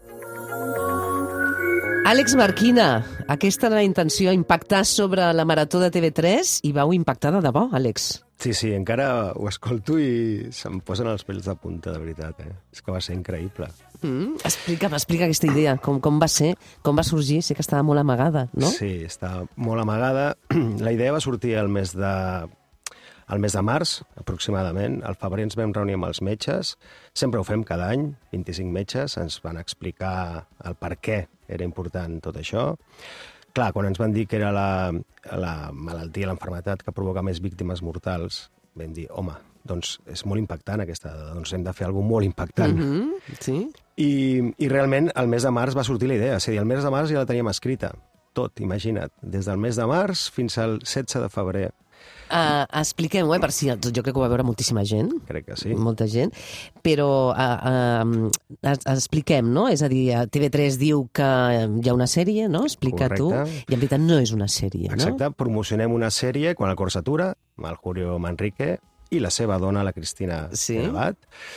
Àlex Marquina, aquesta era la intenció, impactar sobre la marató de T V tres, i vau impactar de debò, Àlex. Sí, sí, encara ho escolto i se'm posen els pèls de punta, de veritat, eh? És que va ser increïble. Mm, explica'm, explica aquesta idea, com, com va ser, com va sorgir, sé que estava molt amagada, no? Sí, està molt amagada. La idea va sortir el mes de... al mes de març, aproximadament. Al febrer ens vam reunir amb els metges. Sempre ho fem cada any, vint-i-cinc metges. Ens van explicar el per què era important tot això. Clar, quan ens van dir que era la, la malaltia, l'enfermetat que provoca més víctimes mortals, vam dir, home, doncs és molt impactant aquesta dada, doncs hem de fer alguna cosa molt impactant. Mm-hmm. Sí. I, I realment, el mes de març va sortir la idea. És a dir, el mes de març ja la teníem escrita. Tot, imagina't. Des del mes de març fins al setze de febrer. Uh, expliquem-ho, eh, per si jo crec que ho va veure moltíssima gent. Crec que sí. Molta gent. Però uh, uh, expliquem, no? És a dir, T V tres diu que hi ha una sèrie, no? Explica Correcte. tu. I en veritat no és una sèrie, no? Exacte. Promocionem una sèrie quan el cor s'atura, amb el Julio Manrique i la seva dona, la Cristina Sí. Abad.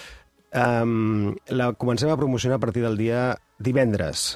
Um, la comencem a promocionar a partir del dia divendres.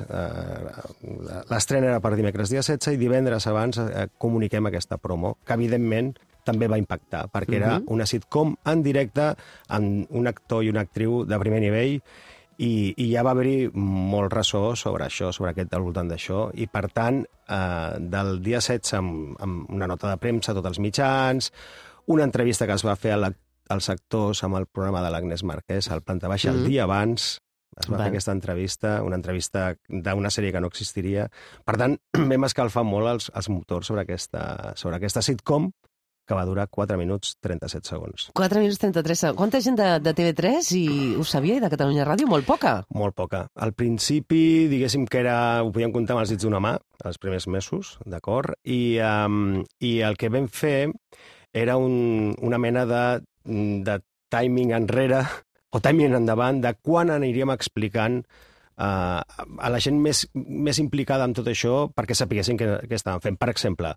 Uh, L'estrena era per dimecres dia setze i divendres abans uh, comuniquem aquesta promo, que evidentment també va impactar, perquè era Mhm. una sitcom en directe amb un actor i una actriu de primer nivell i, i ja va haver-hi molt ressò sobre això, sobre aquest, al voltant d'això, i per tant, eh, del dia setze amb, amb una nota de premsa a tots els mitjans, una entrevista que es va fer a la, als actors amb el programa de l'Agnès Marquès, al Planta Baixa, el Mhm. dia abans, es va Val. fer aquesta entrevista, una entrevista d'una sèrie que no existiria. Per tant, vam escalfar molt els, els motors sobre aquesta, sobre aquesta sitcom, que va durar quatre minuts trenta-set segons. quatre minuts trenta-tres segons. Quanta gent de, de T V tres i ho sabia, i de Catalunya Ràdio? Molt poca. Molt poca. Al principi, diguéssim que era, ho podíem comptar amb els dits d'una mà, els primers mesos, d'acord? I, um, I el que vam fer era un, una mena de, de timing enrere, o timing endavant, de quan aniríem explicant uh, a la gent més, més implicada en tot això perquè sapiguessin què, què estàvem fent. Per exemple,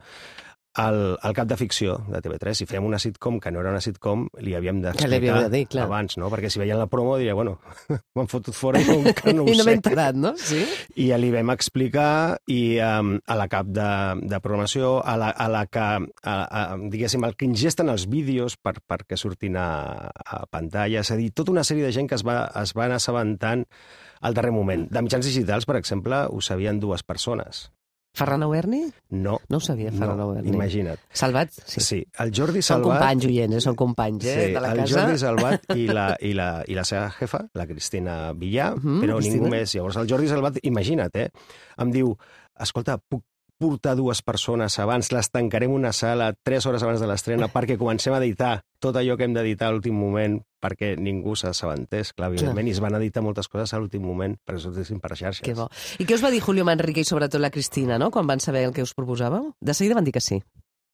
al, al cap de ficció de T V tres, si fèiem una sitcom que no era una sitcom, li havíem Que li havíeu d'explicar de dir, clar. abans, no? Perquè si veien la promo diria, bueno, m'han fotut fora i no, que no ho I no sé. m'he enterat, no? Sí. I ja li vam explicar i um, a la cap de, de programació, a la, a la que, a, a, diguéssim, el que ingesten els vídeos per, perquè surtin a, a pantalla, és a dir, tota una sèrie de gent que es va, es van assabentant al darrer moment. De mitjans digitals, per exemple, ho sabien dues persones. Ferran Auerni? No. No ho sabia, Ferran No, Auerni. imagina't. Salvat? Sí. Sí, el Jordi Són Salvat... companys, oients, eh? Són companys, eh? Sí, de la el casa. Jordi Salvat i la, i, la, i la seva jefa, la Cristina Villar, Mhm, però Cristina. ningú més. Llavors el Jordi Salvat, imagina't, eh? Em diu, escolta, puc portar dues persones abans, les tancarem una sala tres hores abans de l'estrena perquè comencem a editar tot allò que hem d'editar a l'últim moment perquè ningú s'assabentés, clar, evidentment, i es van editar moltes coses a l'últim moment perquè sortissin per xarxes. Que bo. I què us va dir Julio Manrique i sobretot la Cristina, no?, quan van saber el que us proposàveu? De seguida van dir que sí.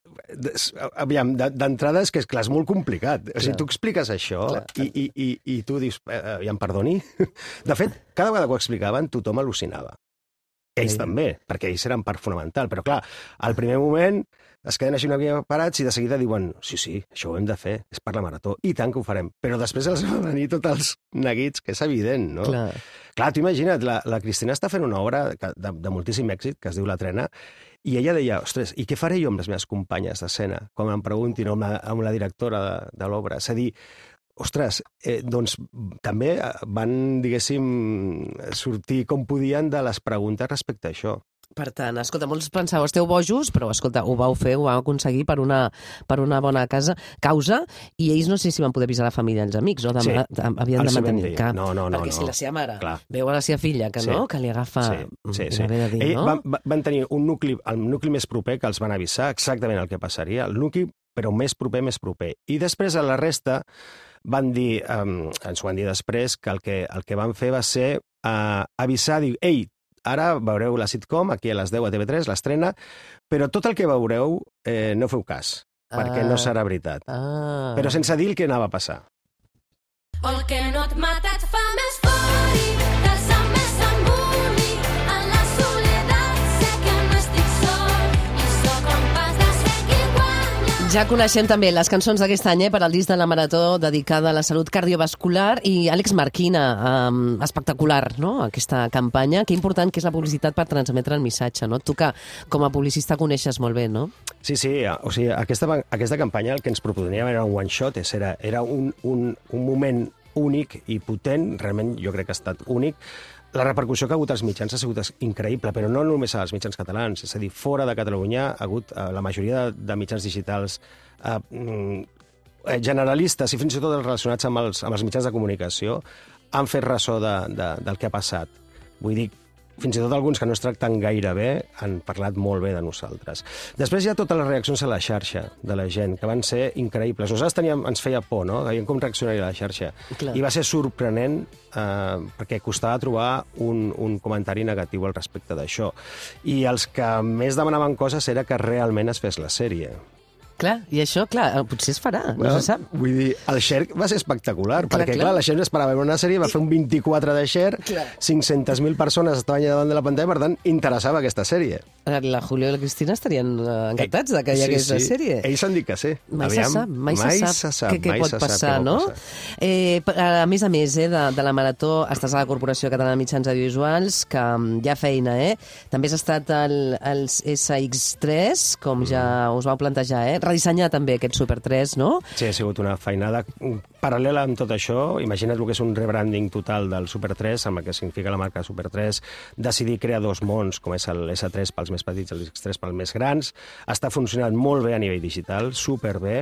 Aviam, d'entrada és que és, clar, és molt complicat. O sigui, Clar. tu expliques això Clar. i, i, i, i tu dius, eh, aviam, perdoni? De fet, cada vegada que ho explicaven, tothom al·lucinava. Ells Sí. també, perquè ells eren part fonamental. Però, clar, al primer moment es queden així una mica parats i de seguida diuen sí, sí, això ho hem de fer, és per la marató, i tant que ho farem. Però després els van venir tots els neguits, que és evident, no? Clar. Clar, tu imagina't, la, la Cristina està fent una obra que- de, de moltíssim èxit, que es diu La Trena, i ella deia, ostres, i què faré jo amb les meves companyes d'escena? Quan em preguntin amb la, amb la directora de, de l'obra. És a dir, ostres, eh, doncs també van, diguéssim, sortir com podien de les preguntes respecte a això. Per tant, escolta, molts penseu, esteu bojos, però, escolta, ho vau fer, ho vau aconseguir per una, per una bona casa, causa, i ells no sé si van poder avisar la família i els amics, o de, Sí, havien els de ho vam mantenir. dir. Que, No, no, no, perquè no. si la seva mare Clar. veu a la seva filla, que Sí. no, que li agafa... Sí, sí, sí. Haver de dir, Ell, no? van, va- van tenir un nucli, el nucli més proper que els van avisar exactament el que passaria, el nucli, però més proper, més proper. I després a la resta van dir, um, ens ho van dir després, que el que, el que van fer va ser uh, avisar, dir, ei, ara veureu la sitcom, aquí a les deu a T V tres, l'estrena, però tot el que veureu eh, no feu cas, perquè Ah. no serà veritat. Ah. Però sense dir el que anava a passar. El que no et mata et fa més fort i t'alça més amunt i en la soledat sé que no estic sol i sóc un pas de ser qui guanya. Ja coneixem també les cançons d'aquest any, eh, per al disc de la Marató dedicada a la salut cardiovascular, i Àlex Marquina, um, espectacular, no?, aquesta campanya. Que important que és la publicitat per transmetre el missatge, no? Tu que com a publicista coneixes molt bé, no? Sí, sí, o sigui, aquesta, aquesta campanya el que ens proponíem era un one-shot, era, era un, un, un moment únic i potent, realment jo crec que ha estat únic. La repercussió que ha hagut als mitjans ha sigut increïble, però no només als mitjans catalans, és a dir, fora de Catalunya ha hagut eh, la majoria de, de mitjans digitals eh, eh, generalistes i fins i tot els relacionats amb els, amb els mitjans de comunicació han fet ressò de, de, del que ha passat. Vull dir, fins i tot alguns que no es tracten gaire bé han parlat molt bé de nosaltres. Després hi ha totes les reaccions a la xarxa de la gent, que van ser increïbles. Nosaltres teníem, ens feia por, no?, veiem com reaccionaria la xarxa. Clar. I va ser sorprenent eh, perquè costava trobar un, un comentari negatiu al respecte d'això. I els que més demanaven coses era que realment es fes la sèrie. Clar, i això, clar, potser es farà, no bueno, se sap. Vull dir, el Xer va ser espectacular, clar, perquè, clar, clar, la gent esperava veure una sèrie, va fer un vint-i-quatre de Xer, cinc-centes mil persones estaven allà davant de la pantalla, per tant, interessava aquesta sèrie. La Julio i la Cristina estarien encantats de que hi hagués sí, la sí. sèrie. Ells han dit que sí. Mai Aviam, se sap, mai, mai se se sap, sap què, què mai pot se sap passar, què no? pot passar. Eh, a més a més eh, de, de la Marató, estàs a la Corporació Catalana de Mitjans Audiovisuals, que hi ha feina, eh? També has estat al, als S X tres, com ja us vau plantejar, eh? Redissenyar també aquest Super tres, no? Sí, ha sigut una feinada paral·lela amb tot això. Imagina't el que és un rebranding total del Super tres, amb el que significa la marca Super tres, decidir crear dos mons, com és el S tres pels més petits i el X tres pels més grans. Està funcionant molt bé a nivell digital, superbé.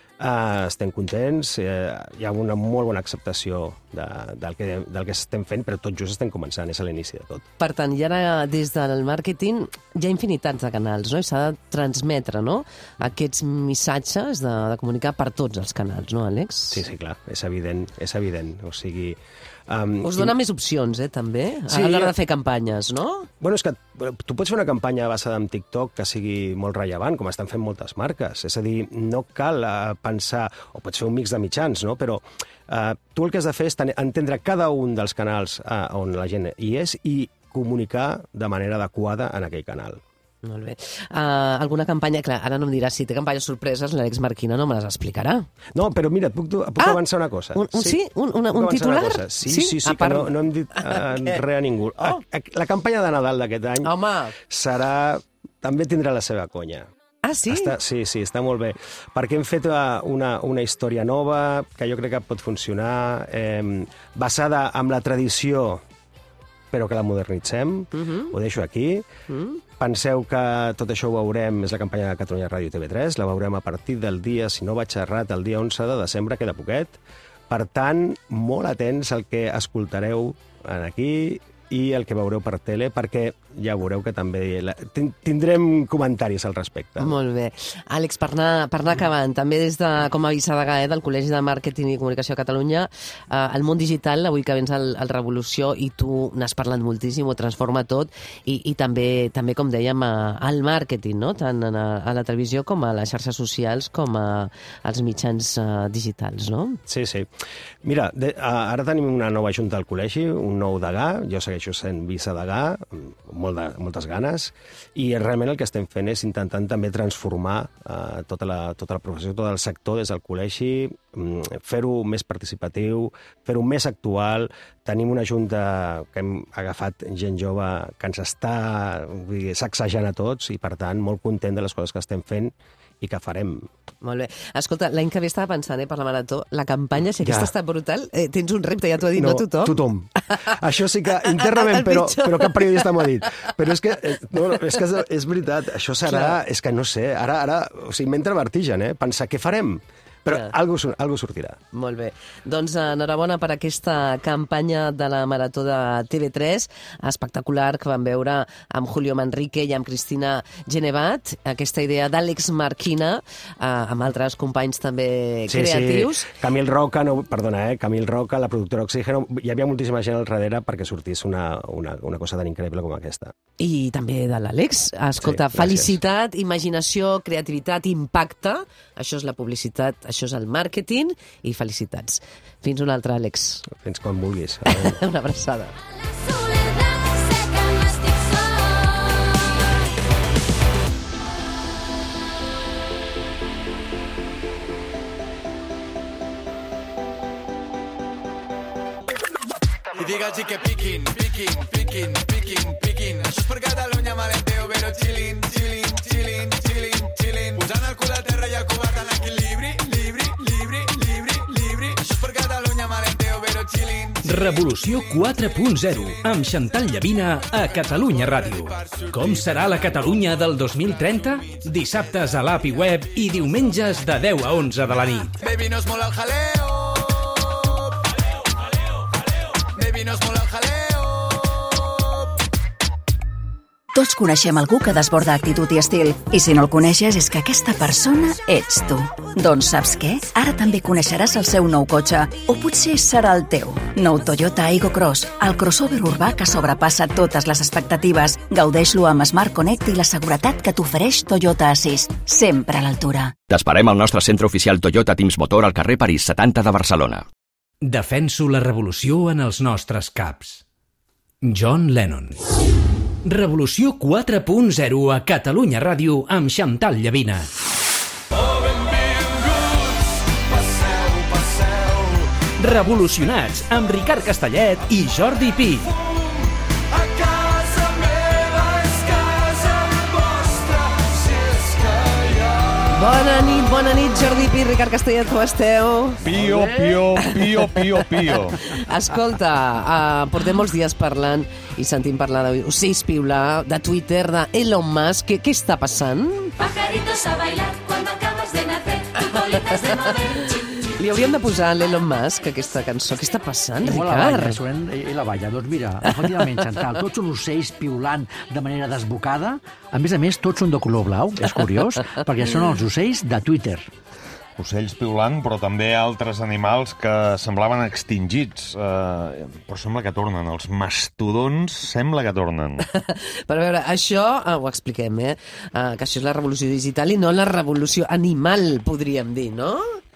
Uh, estem contents, uh, hi ha una molt bona acceptació de, del, que, del que estem fent, però tot just estem començant, és a l'inici de tot. Per tant, i ara des del màrqueting hi ha infinitats de canals, no? I s'ha de transmetre, no?, aquests missatges de, de comunicar per tots els canals, no, Àlex? Sí, sí, clar, és evident, és evident. O sigui... Um, Us dona i... més opcions, eh, també, sí, a l'hora de fer campanyes, no? Bueno, és que tu pots fer una campanya basada en TikTok que sigui molt rellevant, com estan fent moltes marques. És a dir, no cal uh, pensar... O pots fer un mix de mitjans, no? Però uh, tu el que has de fer és entendre cada un dels canals uh, on la gent hi és i comunicar de manera adequada en aquell canal. Molt bé. Uh, alguna campanya... Clar, ara no em diràs si té campanyes sorpreses, l'Àlex Marquina no me les explicarà. No, però mira, et puc, et puc ah, avançar una cosa. Un, un, sí? sí? Un, una, un titular? Una sí, sí, sí, sí que no, no hem dit uh, res a ningú. Oh. La campanya de Nadal d'aquest any Home. serà... També tindrà la seva conya. Ah, sí? Està, sí, sí, està molt bé. Perquè hem fet una, una història nova que jo crec que pot funcionar, eh, basada en la tradició, però que la modernitzem. Uh-huh. Ho deixo aquí. Uh-huh. Penseu que tot això ho veurem, és la campanya de Catalunya Ràdio i T V tres, la veurem a partir del dia, si no vaig errat, el dia onze de desembre, queda poquet. Per tant, molt atents al que escoltareu aquí i el que veureu per tele, perquè ja veureu que també la... tindrem comentaris al respecte. Molt bé. Àlex, per anar, per anar acabant, també des de, com a vicedegà eh, del Col·legi de Màrqueting i Comunicació a Catalunya, eh, el món digital, avui que vens al, al Revolució, i tu n'has parlat moltíssim, ho transforma tot, i, i també, també, com dèiem, al màrqueting, no? Tant a, a la televisió com a les xarxes socials, com a, als mitjans eh, digitals, no? Sí, sí. Mira, de, ara tenim una nova junta al col·legi, un nou degà, jo segueixo sent vicedegà, molt de, moltes ganes, i realment el que estem fent és intentant també transformar eh, tota, la, tota la professió, tot el sector des del col·legi, fer-ho més participatiu, fer-ho més actual. Tenim una junta que hem agafat gent jove que ens està vull dir, sacsejant a tots i, per tant, molt content de les coses que estem fent i que farem. Molt bé. Escolta, l'any que ve estava pensant, eh, per la Marató, la campanya, si aquesta ja. està brutal, eh, tens un repte, ja t'ho ha dit, no, no tothom? tothom. Això sí que, internament, però, però cap periodista m'ho ha dit. Però és que, no, no, és, que és, és veritat, això serà, Clar. és que no sé, ara, ara o sigui, m'entra vertigen, eh, pensar què farem. Però ja. algo, algo sortirà. Molt bé. Doncs enhorabona per aquesta campanya de la Marató de T V tres, espectacular, que vam veure amb Julio Manrique i amb Cristina Genevat, aquesta idea d'Àlex Marquina, eh, amb altres companys també sí, creatius. Sí, Camil Roca, no, perdona, eh, Camil Roca, la productora Oxígeno, hi havia moltíssima gent al darrere perquè sortís una, una, una cosa tan increïble com aquesta. I també de l'Àlex. Escolta, sí, felicitat, imaginació, creativitat, impacte, això és la publicitat, això és el màrqueting, i felicitats. Fins un altre, Àlex. Fins quan vulguis. Una abraçada. I digue'ls que piquin, piquin, piquin, piquin, piquin. Això és per Catalunya, malenteo, però chillin, chillin, chillin, chillin, chillin. Posant el cul a terra i el covard en equilibri, libri, libri, libri, libri. Això és per Catalunya, malenteo, però chillin, chillin. Revolució quatre punt zero, amb Xantal Llavina a Catalunya Ràdio. Com serà la Catalunya del dos mil trenta? Dissabtes a l'A P I Web i diumenges de deu a onze de la nit. Baby, nos mola el jaleo. Baby, nos mola el jaleo. Tots coneixem algú que desborda actitud i estil. I si no el coneixes, és que aquesta persona ets tu. Doncs saps què? Ara també coneixeràs el seu nou cotxe. O potser serà el teu. Nou Toyota Aygo Cross, el crossover urbà que sobrepassa totes les expectatives. Gaudeix-lo amb Smart Connect i la seguretat que t'ofereix Toyota Assist. Sempre a l'altura. T'esperem al nostre centre oficial Toyota Teams Motor al carrer París setanta de Barcelona. Defenso la revolució en els nostres caps. John Lennon. Revolució quatre punt zero a Catalunya Ràdio amb Xantal Llavina. Revolucionats amb Ricard Castellet i Jordi Pi. Bona nit, bona nit, Jordi Pi, Ricard Castellet, com esteu? Pio, pio, pio, pio, pio. Escolta, uh, portem molts dies parlant i sentim parlar d'ocells piular, de Twitter, d'Elon Musk. Què, què està passant? Pajaritos a bailar cuando acabas de nacer, tus bolitas de mover. Li hauríem de posar a l'Elon Musk aquesta cançó. Què està passant, Igual la Ricard? balla, suenen, i la balla. Doncs mira, efectivament, Xantal, tots són ocells piulant de manera desbocada. A més a més, tots són de color blau, és curiós, perquè són els ocells de Twitter. Ocells piulant, però també altres animals que semblaven extingits. Eh, però sembla que tornen. Els mastodons sembla que tornen. Per veure, això, ah, ho expliquem, eh? Uh, que això és la revolució digital i no la revolució animal, podríem dir, no?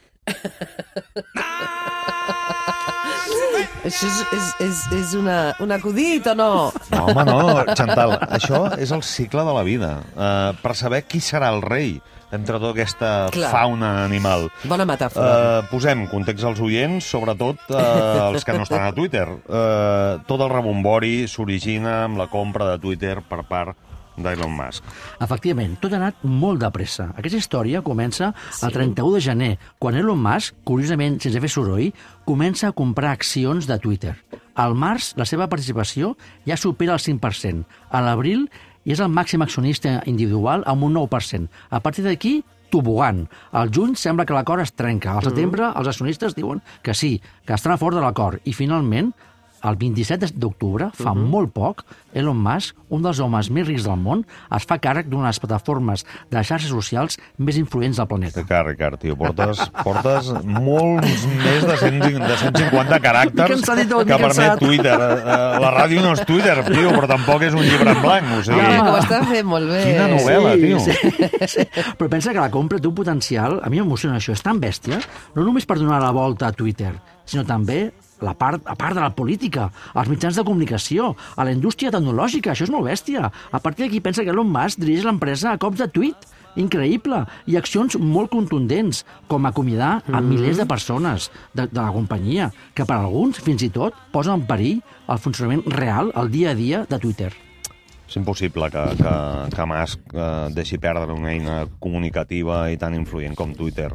Això és, és, és, és una, un acudit o no? No, home, no, Xantal, això és el cicle de la vida. Uh, per saber qui serà el rei entre tota aquesta Clar. fauna animal. Bona metàfora. Uh, posem context als oients, sobretot uh, els que no estan a Twitter. Uh, tot el rebombori s'origina amb la compra de Twitter per part d'Elon Musk. Efectivament, tot ha anat molt de pressa. Aquesta història comença sí. el trenta-u de gener, quan Elon Musk, curiosament sense fer soroll, comença a comprar accions de Twitter. Al març, la seva participació ja supera el cinc per cent. A l'abril, i és el màxim accionista individual amb un nou per cent. A partir d'aquí, tobogant. Al juny sembla que l'acord es trenca. Al setembre, els accionistes diuen que sí, que estan a favor de l'acord. I finalment, el vint-i-set d'octubre, fa uh-huh. molt poc, Elon Musk, un dels homes més rics del món, es fa càrrec d'una de les plataformes de xarxes socials més influents del planeta. Ricard, Ricard, tio, portes, portes molts més de cent cinquanta caràcters que, que permet Twitter. La ràdio no és Twitter, tio, però tampoc és un llibre en blanc. O sigui, ja, ho està fent molt bé. Quina novel·la, sí, tio. Sí, sí. Però pensa que la compra té un potencial, a mi m'emociona això, és tan bèstia, no només per donar la volta a Twitter, sinó també la part, a part de la política, als mitjans de comunicació, a la indústria tecnològica, això és molt bèstia. A partir d'aquí pensa que Elon Musk dirigeix l'empresa a cops de tuit, increïble, i accions molt contundents, com acomiadar a Mm. milers de persones de, de la companyia, que per alguns, fins i tot, posen en perill el funcionament real, el dia a dia de Twitter. És impossible que, que, que Musk eh, deixi perdre una eina comunicativa i tan influent com Twitter.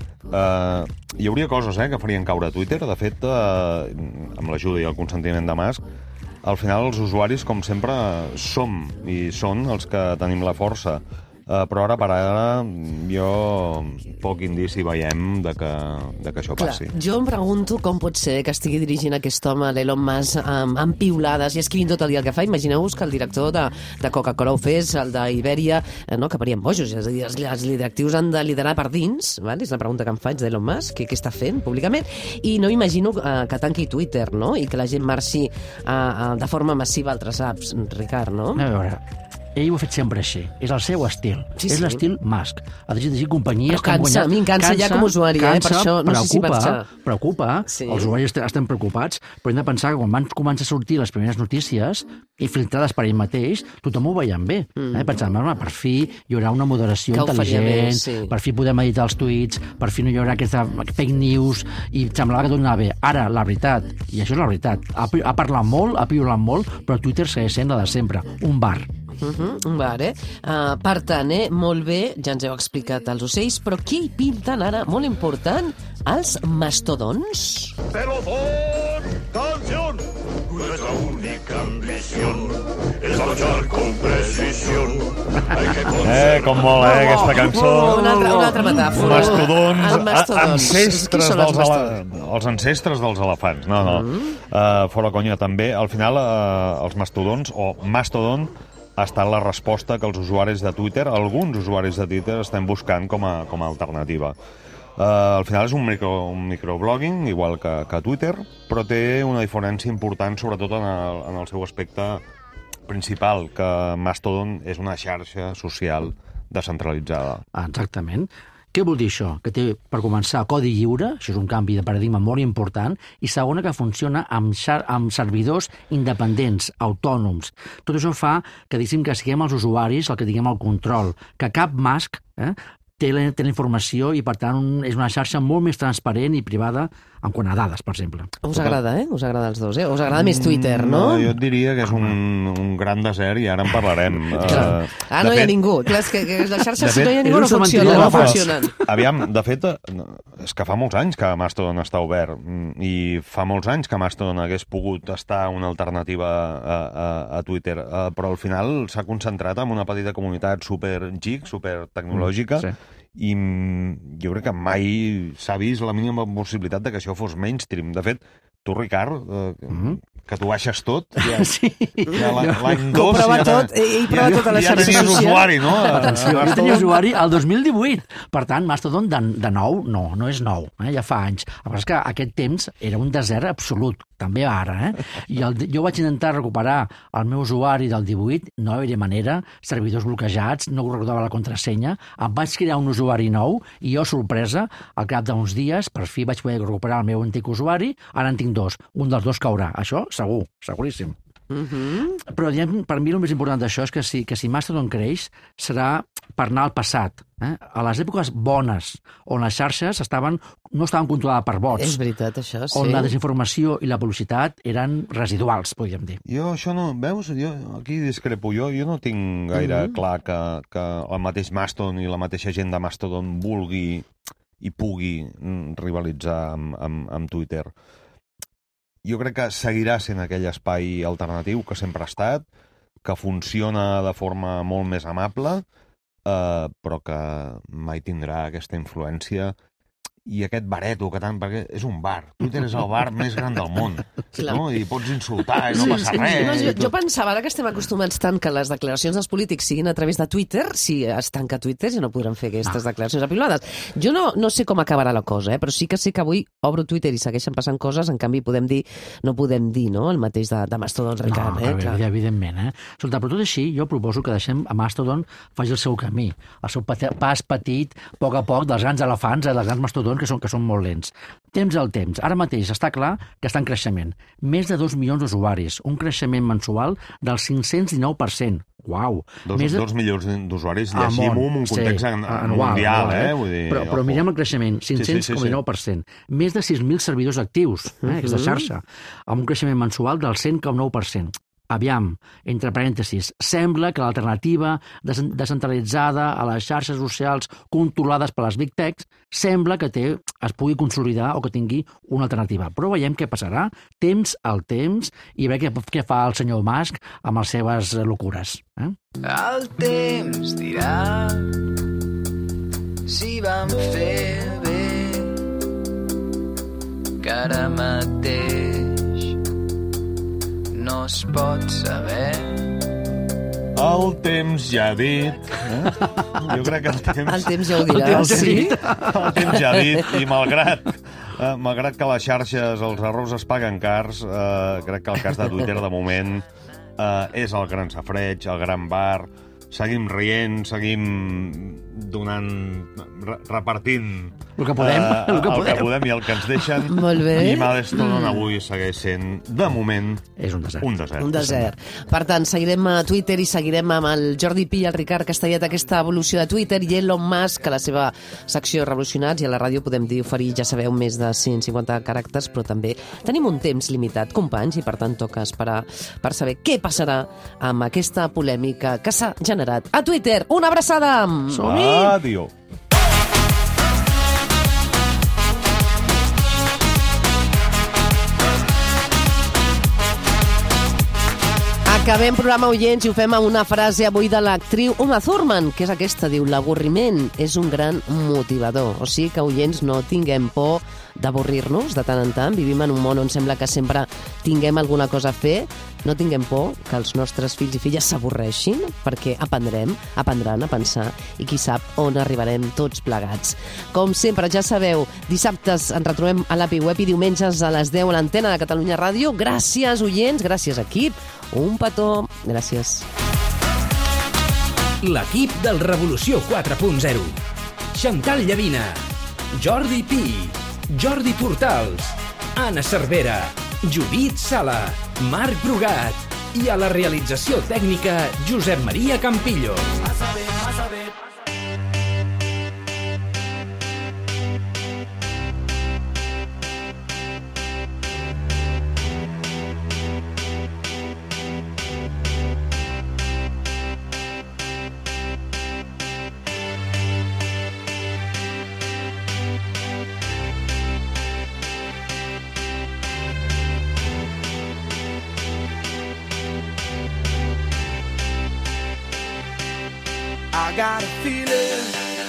Uh, hi hauria coses eh, que farien caure a Twitter. De fet, uh, amb l'ajuda i el consentiment de Musk, al final els usuaris, com sempre, som i són els que tenim la força. Uh, però ara per ara jo poc indici veiem de que, de que això passi. Clar, jo em pregunto com pot ser que estigui dirigint aquest home, l'Elon Musk, amb, amb piulades i escrivint tot el dia el que fa. Imagineu-vos que el director de, de Coca-Cola ho fes, el d'Iberia, eh, no, que parien bojos. És a dir, els, els directius han de liderar per dins, val? És la pregunta que em faig d'Elon Musk, què, què està fent públicament. I no imagino eh, que tanqui Twitter, no? I que la gent marxi eh, eh, de forma massiva a altres apps, Ricard, no? A veure, ell ho ha fet sempre així. És el seu estil. Sí, és sí. l'estil Musk. Ha de dir companyies Però que han cansa, guanyat... a mi em cansa ja com a usuari, eh? Per això no sé si preocupa, marxar. Preocupa, Sí. els usuaris est- estan preocupats, però hem de pensar que quan van començar a sortir les primeres notícies, i filtrades per ell mateix, tothom ho veiem bé. Mm. Eh? Pensant, home, per fi hi haurà una moderació Que ho faria intel·ligent, bé, sí. per fi podem editar els tuits, per fi no hi haurà aquesta fake news, i semblava que tot anava bé. Ara, la veritat, i això és la veritat, ha, ha parlat molt, ha piulat molt, però Twitter segueix sent la de sempre, un bar. Uh -huh, vale. Uh, per tant, eh, molt bé, ja ens heu explicat els ocells, però què hi pinten ara, molt important, els mastodons? Pelotón, canción. nuestra única ambición es marchar con precisión. Eh, com mola, eh, aquesta cançó. Una altra, una altra metàfora. Mastodons, El mastodons. ancestres Qui són els dels, ele... mastodons? els ancestres dels elefants. No, no. Mm. Uh, fora conya, també. Al final, uh, els mastodons, o mastodon, ha estat la resposta que els usuaris de Twitter, alguns usuaris de Twitter, estem buscant com a, com a alternativa. Uh, al final és un, micro, un microblogging, igual que, que Twitter, però té una diferència important, sobretot en el, en el seu aspecte principal, que Mastodon és una xarxa social descentralitzada. Exactament. Què vol dir això? Que té, per començar, codi lliure, això és un canvi de paradigma molt important, i segona, que funciona amb, amb servidors independents, autònoms. Tot això fa que, diguéssim, que siguem els usuaris el que tinguem el control, que cap Musk eh, té, la, té la informació i, per tant, un, és una xarxa molt més transparent i privada en quant a dades, per exemple. Us agrada, eh? Us agrada els dos, eh? Us agrada més Twitter, no? No, jo et diria que és un, un gran desert i ara en parlarem. Clar. Uh, ah, no hi ha fet, ningú. Clar, és que, que les xarxes, si fet, no hi ha ningú, no funcionen. No funcionen. Aviam, de fet, és que fa molts anys que Mastodon està obert i fa molts anys que Mastodon hagués pogut estar una alternativa a, a, a Twitter, uh, però al final s'ha concentrat en una petita comunitat super geek, super tecnològica, mm, sí. I jo crec que mai s'ha vist la mínima possibilitat de que això fos mainstream. De fet, tu, Ricard, eh, mm-hmm. que tu baixes tot, ja, sí. ja l'any dos... Prova ja, tot, ell prova ja, tota la ja xarxa tenies social. usuari, no? Atenció, jo tenia usuari el dos mil divuit. Per tant, Mastodon de, de nou, no, no és nou, eh? Ja fa anys. El que és que aquest temps era un desert absolut, també ara, eh? I el, jo vaig intentar recuperar el meu usuari del divuit, no hi havia manera, servidors bloquejats, no recordava la contrasenya, em vaig crear un usuari nou i jo, sorpresa, al cap d'uns dies, per fi vaig poder recuperar el meu antic usuari, ara en tinc dos, un dels dos caurà, això segur, seguríssim. Mm-hmm. Però diguem, per mi el més important d'això és que si, que si Mastodon creix serà per anar al passat. Eh? A les èpoques bones, on les xarxes estaven, no estaven controlades per bots. És veritat, això, sí. On la desinformació i la publicitat eren residuals, podríem dir. Jo això no... Veus? Jo aquí discrepo. Jo, jo no tinc gaire mm-hmm. clar que, que el mateix Mastodon i la mateixa gent de Mastodon vulgui i pugui rivalitzar amb, amb, amb Twitter. Jo crec que seguirà sent aquell espai alternatiu que sempre ha estat, que funciona de forma molt més amable, eh, però que mai tindrà aquesta influència i aquest bareto que tant... Perquè és un bar. Twitter és el bar més gran del món. No? I pots insultar i no passa sí, res. No, jo, jo pensava, ara que estem acostumats tant que les declaracions dels polítics siguin a través de Twitter, si es tanca Twitter ja no podran fer aquestes ah. declaracions apilades. Jo no, no sé com acabarà la cosa, eh? Però sí que sé que avui obro Twitter i segueixen passant coses, en canvi podem dir, no podem dir, no?, el mateix de, de Mastodon, Ricard. No, eh? Clar. Evidentment, eh? Escolta, però tot així, jo proposo que deixem a Mastodon faci el seu camí, el seu pas petit, a poc a poc, dels grans elefants, eh, dels grans mastodons, que són, que són molt lents. Temps al temps. Ara mateix està clar que està en creixement. Més de dos milions d'usuaris, un creixement mensual del cinc-cents dinou per cent. Uau! Dos, de... dos milions d'usuaris, llegim-ho en un context sí, anual, mundial, anual, eh? Vull dir, però, però mirem el creixement, cinc-cents coma dinou per cent. Sí, sí, sí. Més de sis mil servidors actius, eh, uh-huh. aquesta xarxa, amb un creixement mensual del cent coma nou per cent. Aviam, entre parèntesis, sembla que l'alternativa descentralitzada a les xarxes socials controlades per les Big Techs sembla que té, es pugui consolidar o que tingui una alternativa. Però veiem què passarà, temps al temps, i veure què, què fa el senyor Musk amb les seves locures. Eh? El temps dirà si vam fer bé, que ara mateix no es pot saber. El temps ja ha dit. Eh? Jo crec que el temps... El temps ja ho dirà, el temps, sí? El temps ja ha dit, i malgrat, eh, malgrat que les xarxes, els errors es paguen cars, eh, crec que el cas de Twitter, de moment, eh, és el gran safreig, el gran bar. Seguim rient, seguim donant, re repartint el que podem, uh, el que el podem. que podem i el que ens deixen. Molt bé. I Mastodon mm. avui segueix sent, de moment, és un desert. Un desert. Un desert. Per tant, seguirem a Twitter i seguirem amb el Jordi Pi i el Ricard Castellet aquesta evolució de Twitter i Elon Musk, a la seva secció Revolucionats, i a la ràdio podem dir oferir, ja sabeu, més de cent cinquanta caràcters, però també tenim un temps limitat, companys, i per tant toca esperar per saber què passarà amb aquesta polèmica que s'ha generat a Twitter. Una abraçada! Som-hi! Adiós! Acabem programa, oients, i ho fem amb una frase avui de l'actriu Uma Thurman, que és aquesta, diu: l'avorriment és un gran motivador. O sigui que, oients, no tinguem por d'avorrir-nos de tant en tant. Vivim en un món on sembla que sempre tinguem alguna cosa a fer. No tinguem por que els nostres fills i filles s'avorreixin, perquè aprendrem, aprendran a pensar, i qui sap on arribarem tots plegats. Com sempre, ja sabeu, dissabtes ens retrobem a l'A P I Web i diumenges a les deu a l'antena de Catalunya Ràdio. Gràcies, oients, gràcies, equip. Un petó. Gràcies. L'equip del Revolució quatre punt zero. Xantal Llavina, Jordi Pi, Jordi Portals, Anna Cervera, Judit Sala, Marc Brugat i a la realització tècnica Josep Maria Campillo. A saber, a saber. I got a feeling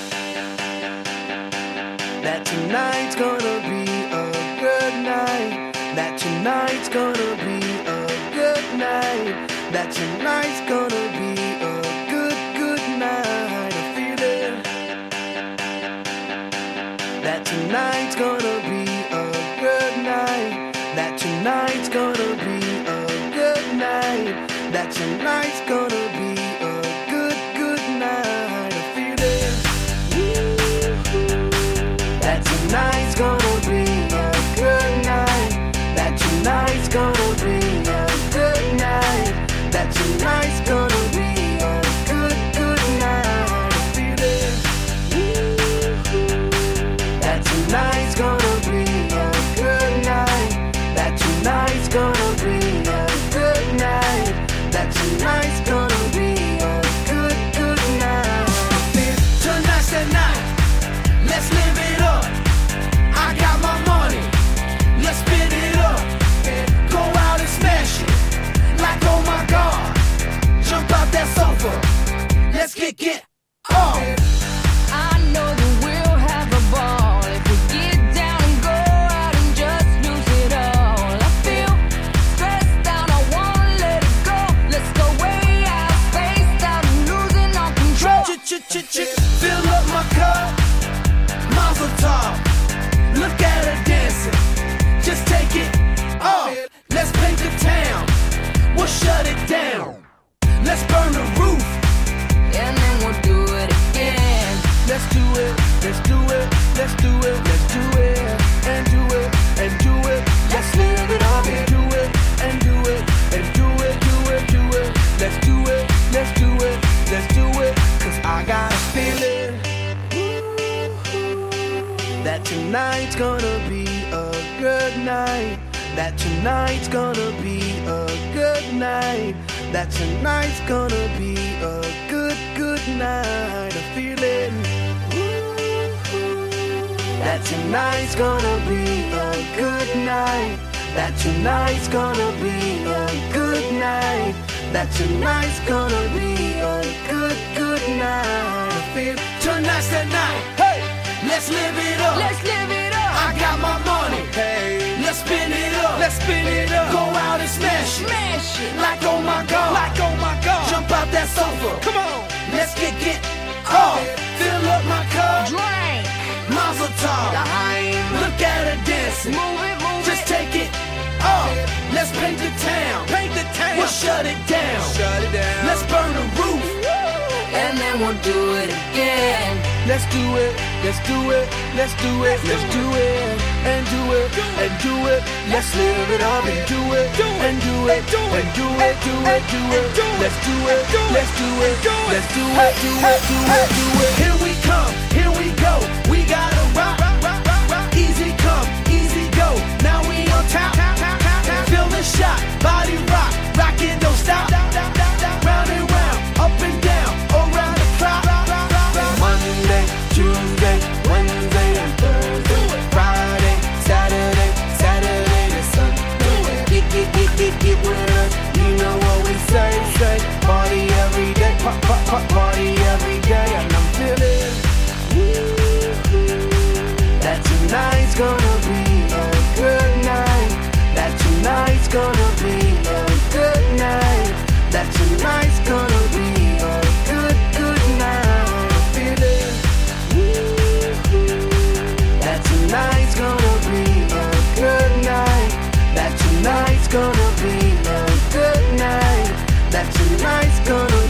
that tonight's gonna be a good night. That tonight's gonna be a good night. That tonight's gonna be a good, good night. A feeling that tonight's gonna be a good night. That tonight's gonna be a good night. That tonight's gonna be a good, good night. A feeling that tonight's gonna be a good night. That tonight's gonna be a good night. That tonight's gonna be a good, good night. A feeling that tonight's gonna be a good night. That tonight's gonna be a good night. That tonight's gonna be a good, good night. Tonight's the night. Let's live it up. I got my money. Let's spin it up. Go out and smash it. Like, oh my God. Jump out that sofa. Let's get, get up. I know that we'll have a ball if we get down and go out and just lose it all. I feel stressed out, I wanna let it go. Let's go way out, spaced out, and losing all control. Fill up my cup. Mazel tov. Look at her dancing. Just take it off. Let's paint the town. We'll shut it down. Let's burn the roof. And then we'll do it again. Let's do it. Let's do it. Let's do it. Let's do it. And do it. And do it. Let's live it up. And do it. And do it. And do it. Do it. Do it. Let's do it. Let's do it. Let's do it. Cause I got a feeling that tonight's gonna be a good night. That tonight's gonna be a good night. That tonight's gonna be a good, good night. A feeling that tonight's gonna be a good night. That tonight's gonna be a good night. That tonight's gonna be a good, good night. I feel tonight's the night. Hey, let's live it up. Let's live it up. I got my money. Hey, let's spin it up. Let's spin it up. Go out and smash it. Smash it. Like oh my God. Like oh my God. Jump out that sofa. Come on. Let's get get off. Fill up my cup. Drink. Mazel tov. L'Haim. Look at her dancing. Move it, move Just it. take it off. Let's paint the town. Paint the town. We'll shut it down. Shut it down. Let's burn the roof. And then we'll do it again. Let's do it, let's do it, let's do it, let's do it, and do it, and do it. Let's live it up and do it, and do it, and do it, do it, do it. Let's do it, let's do it, let's do it, do it, do it, do it. Here we come, here we go. We gotta rock, easy come, easy go. Now we on top, feel the shot, body rock, rock it, don't stop. Round and round, up and down, around the clock. Monday, Tuesday, Wednesday, and Thursday, Friday, Saturday, Saturday to Sunday. Get, get, get, get, get with us. You know what we say. it's gonna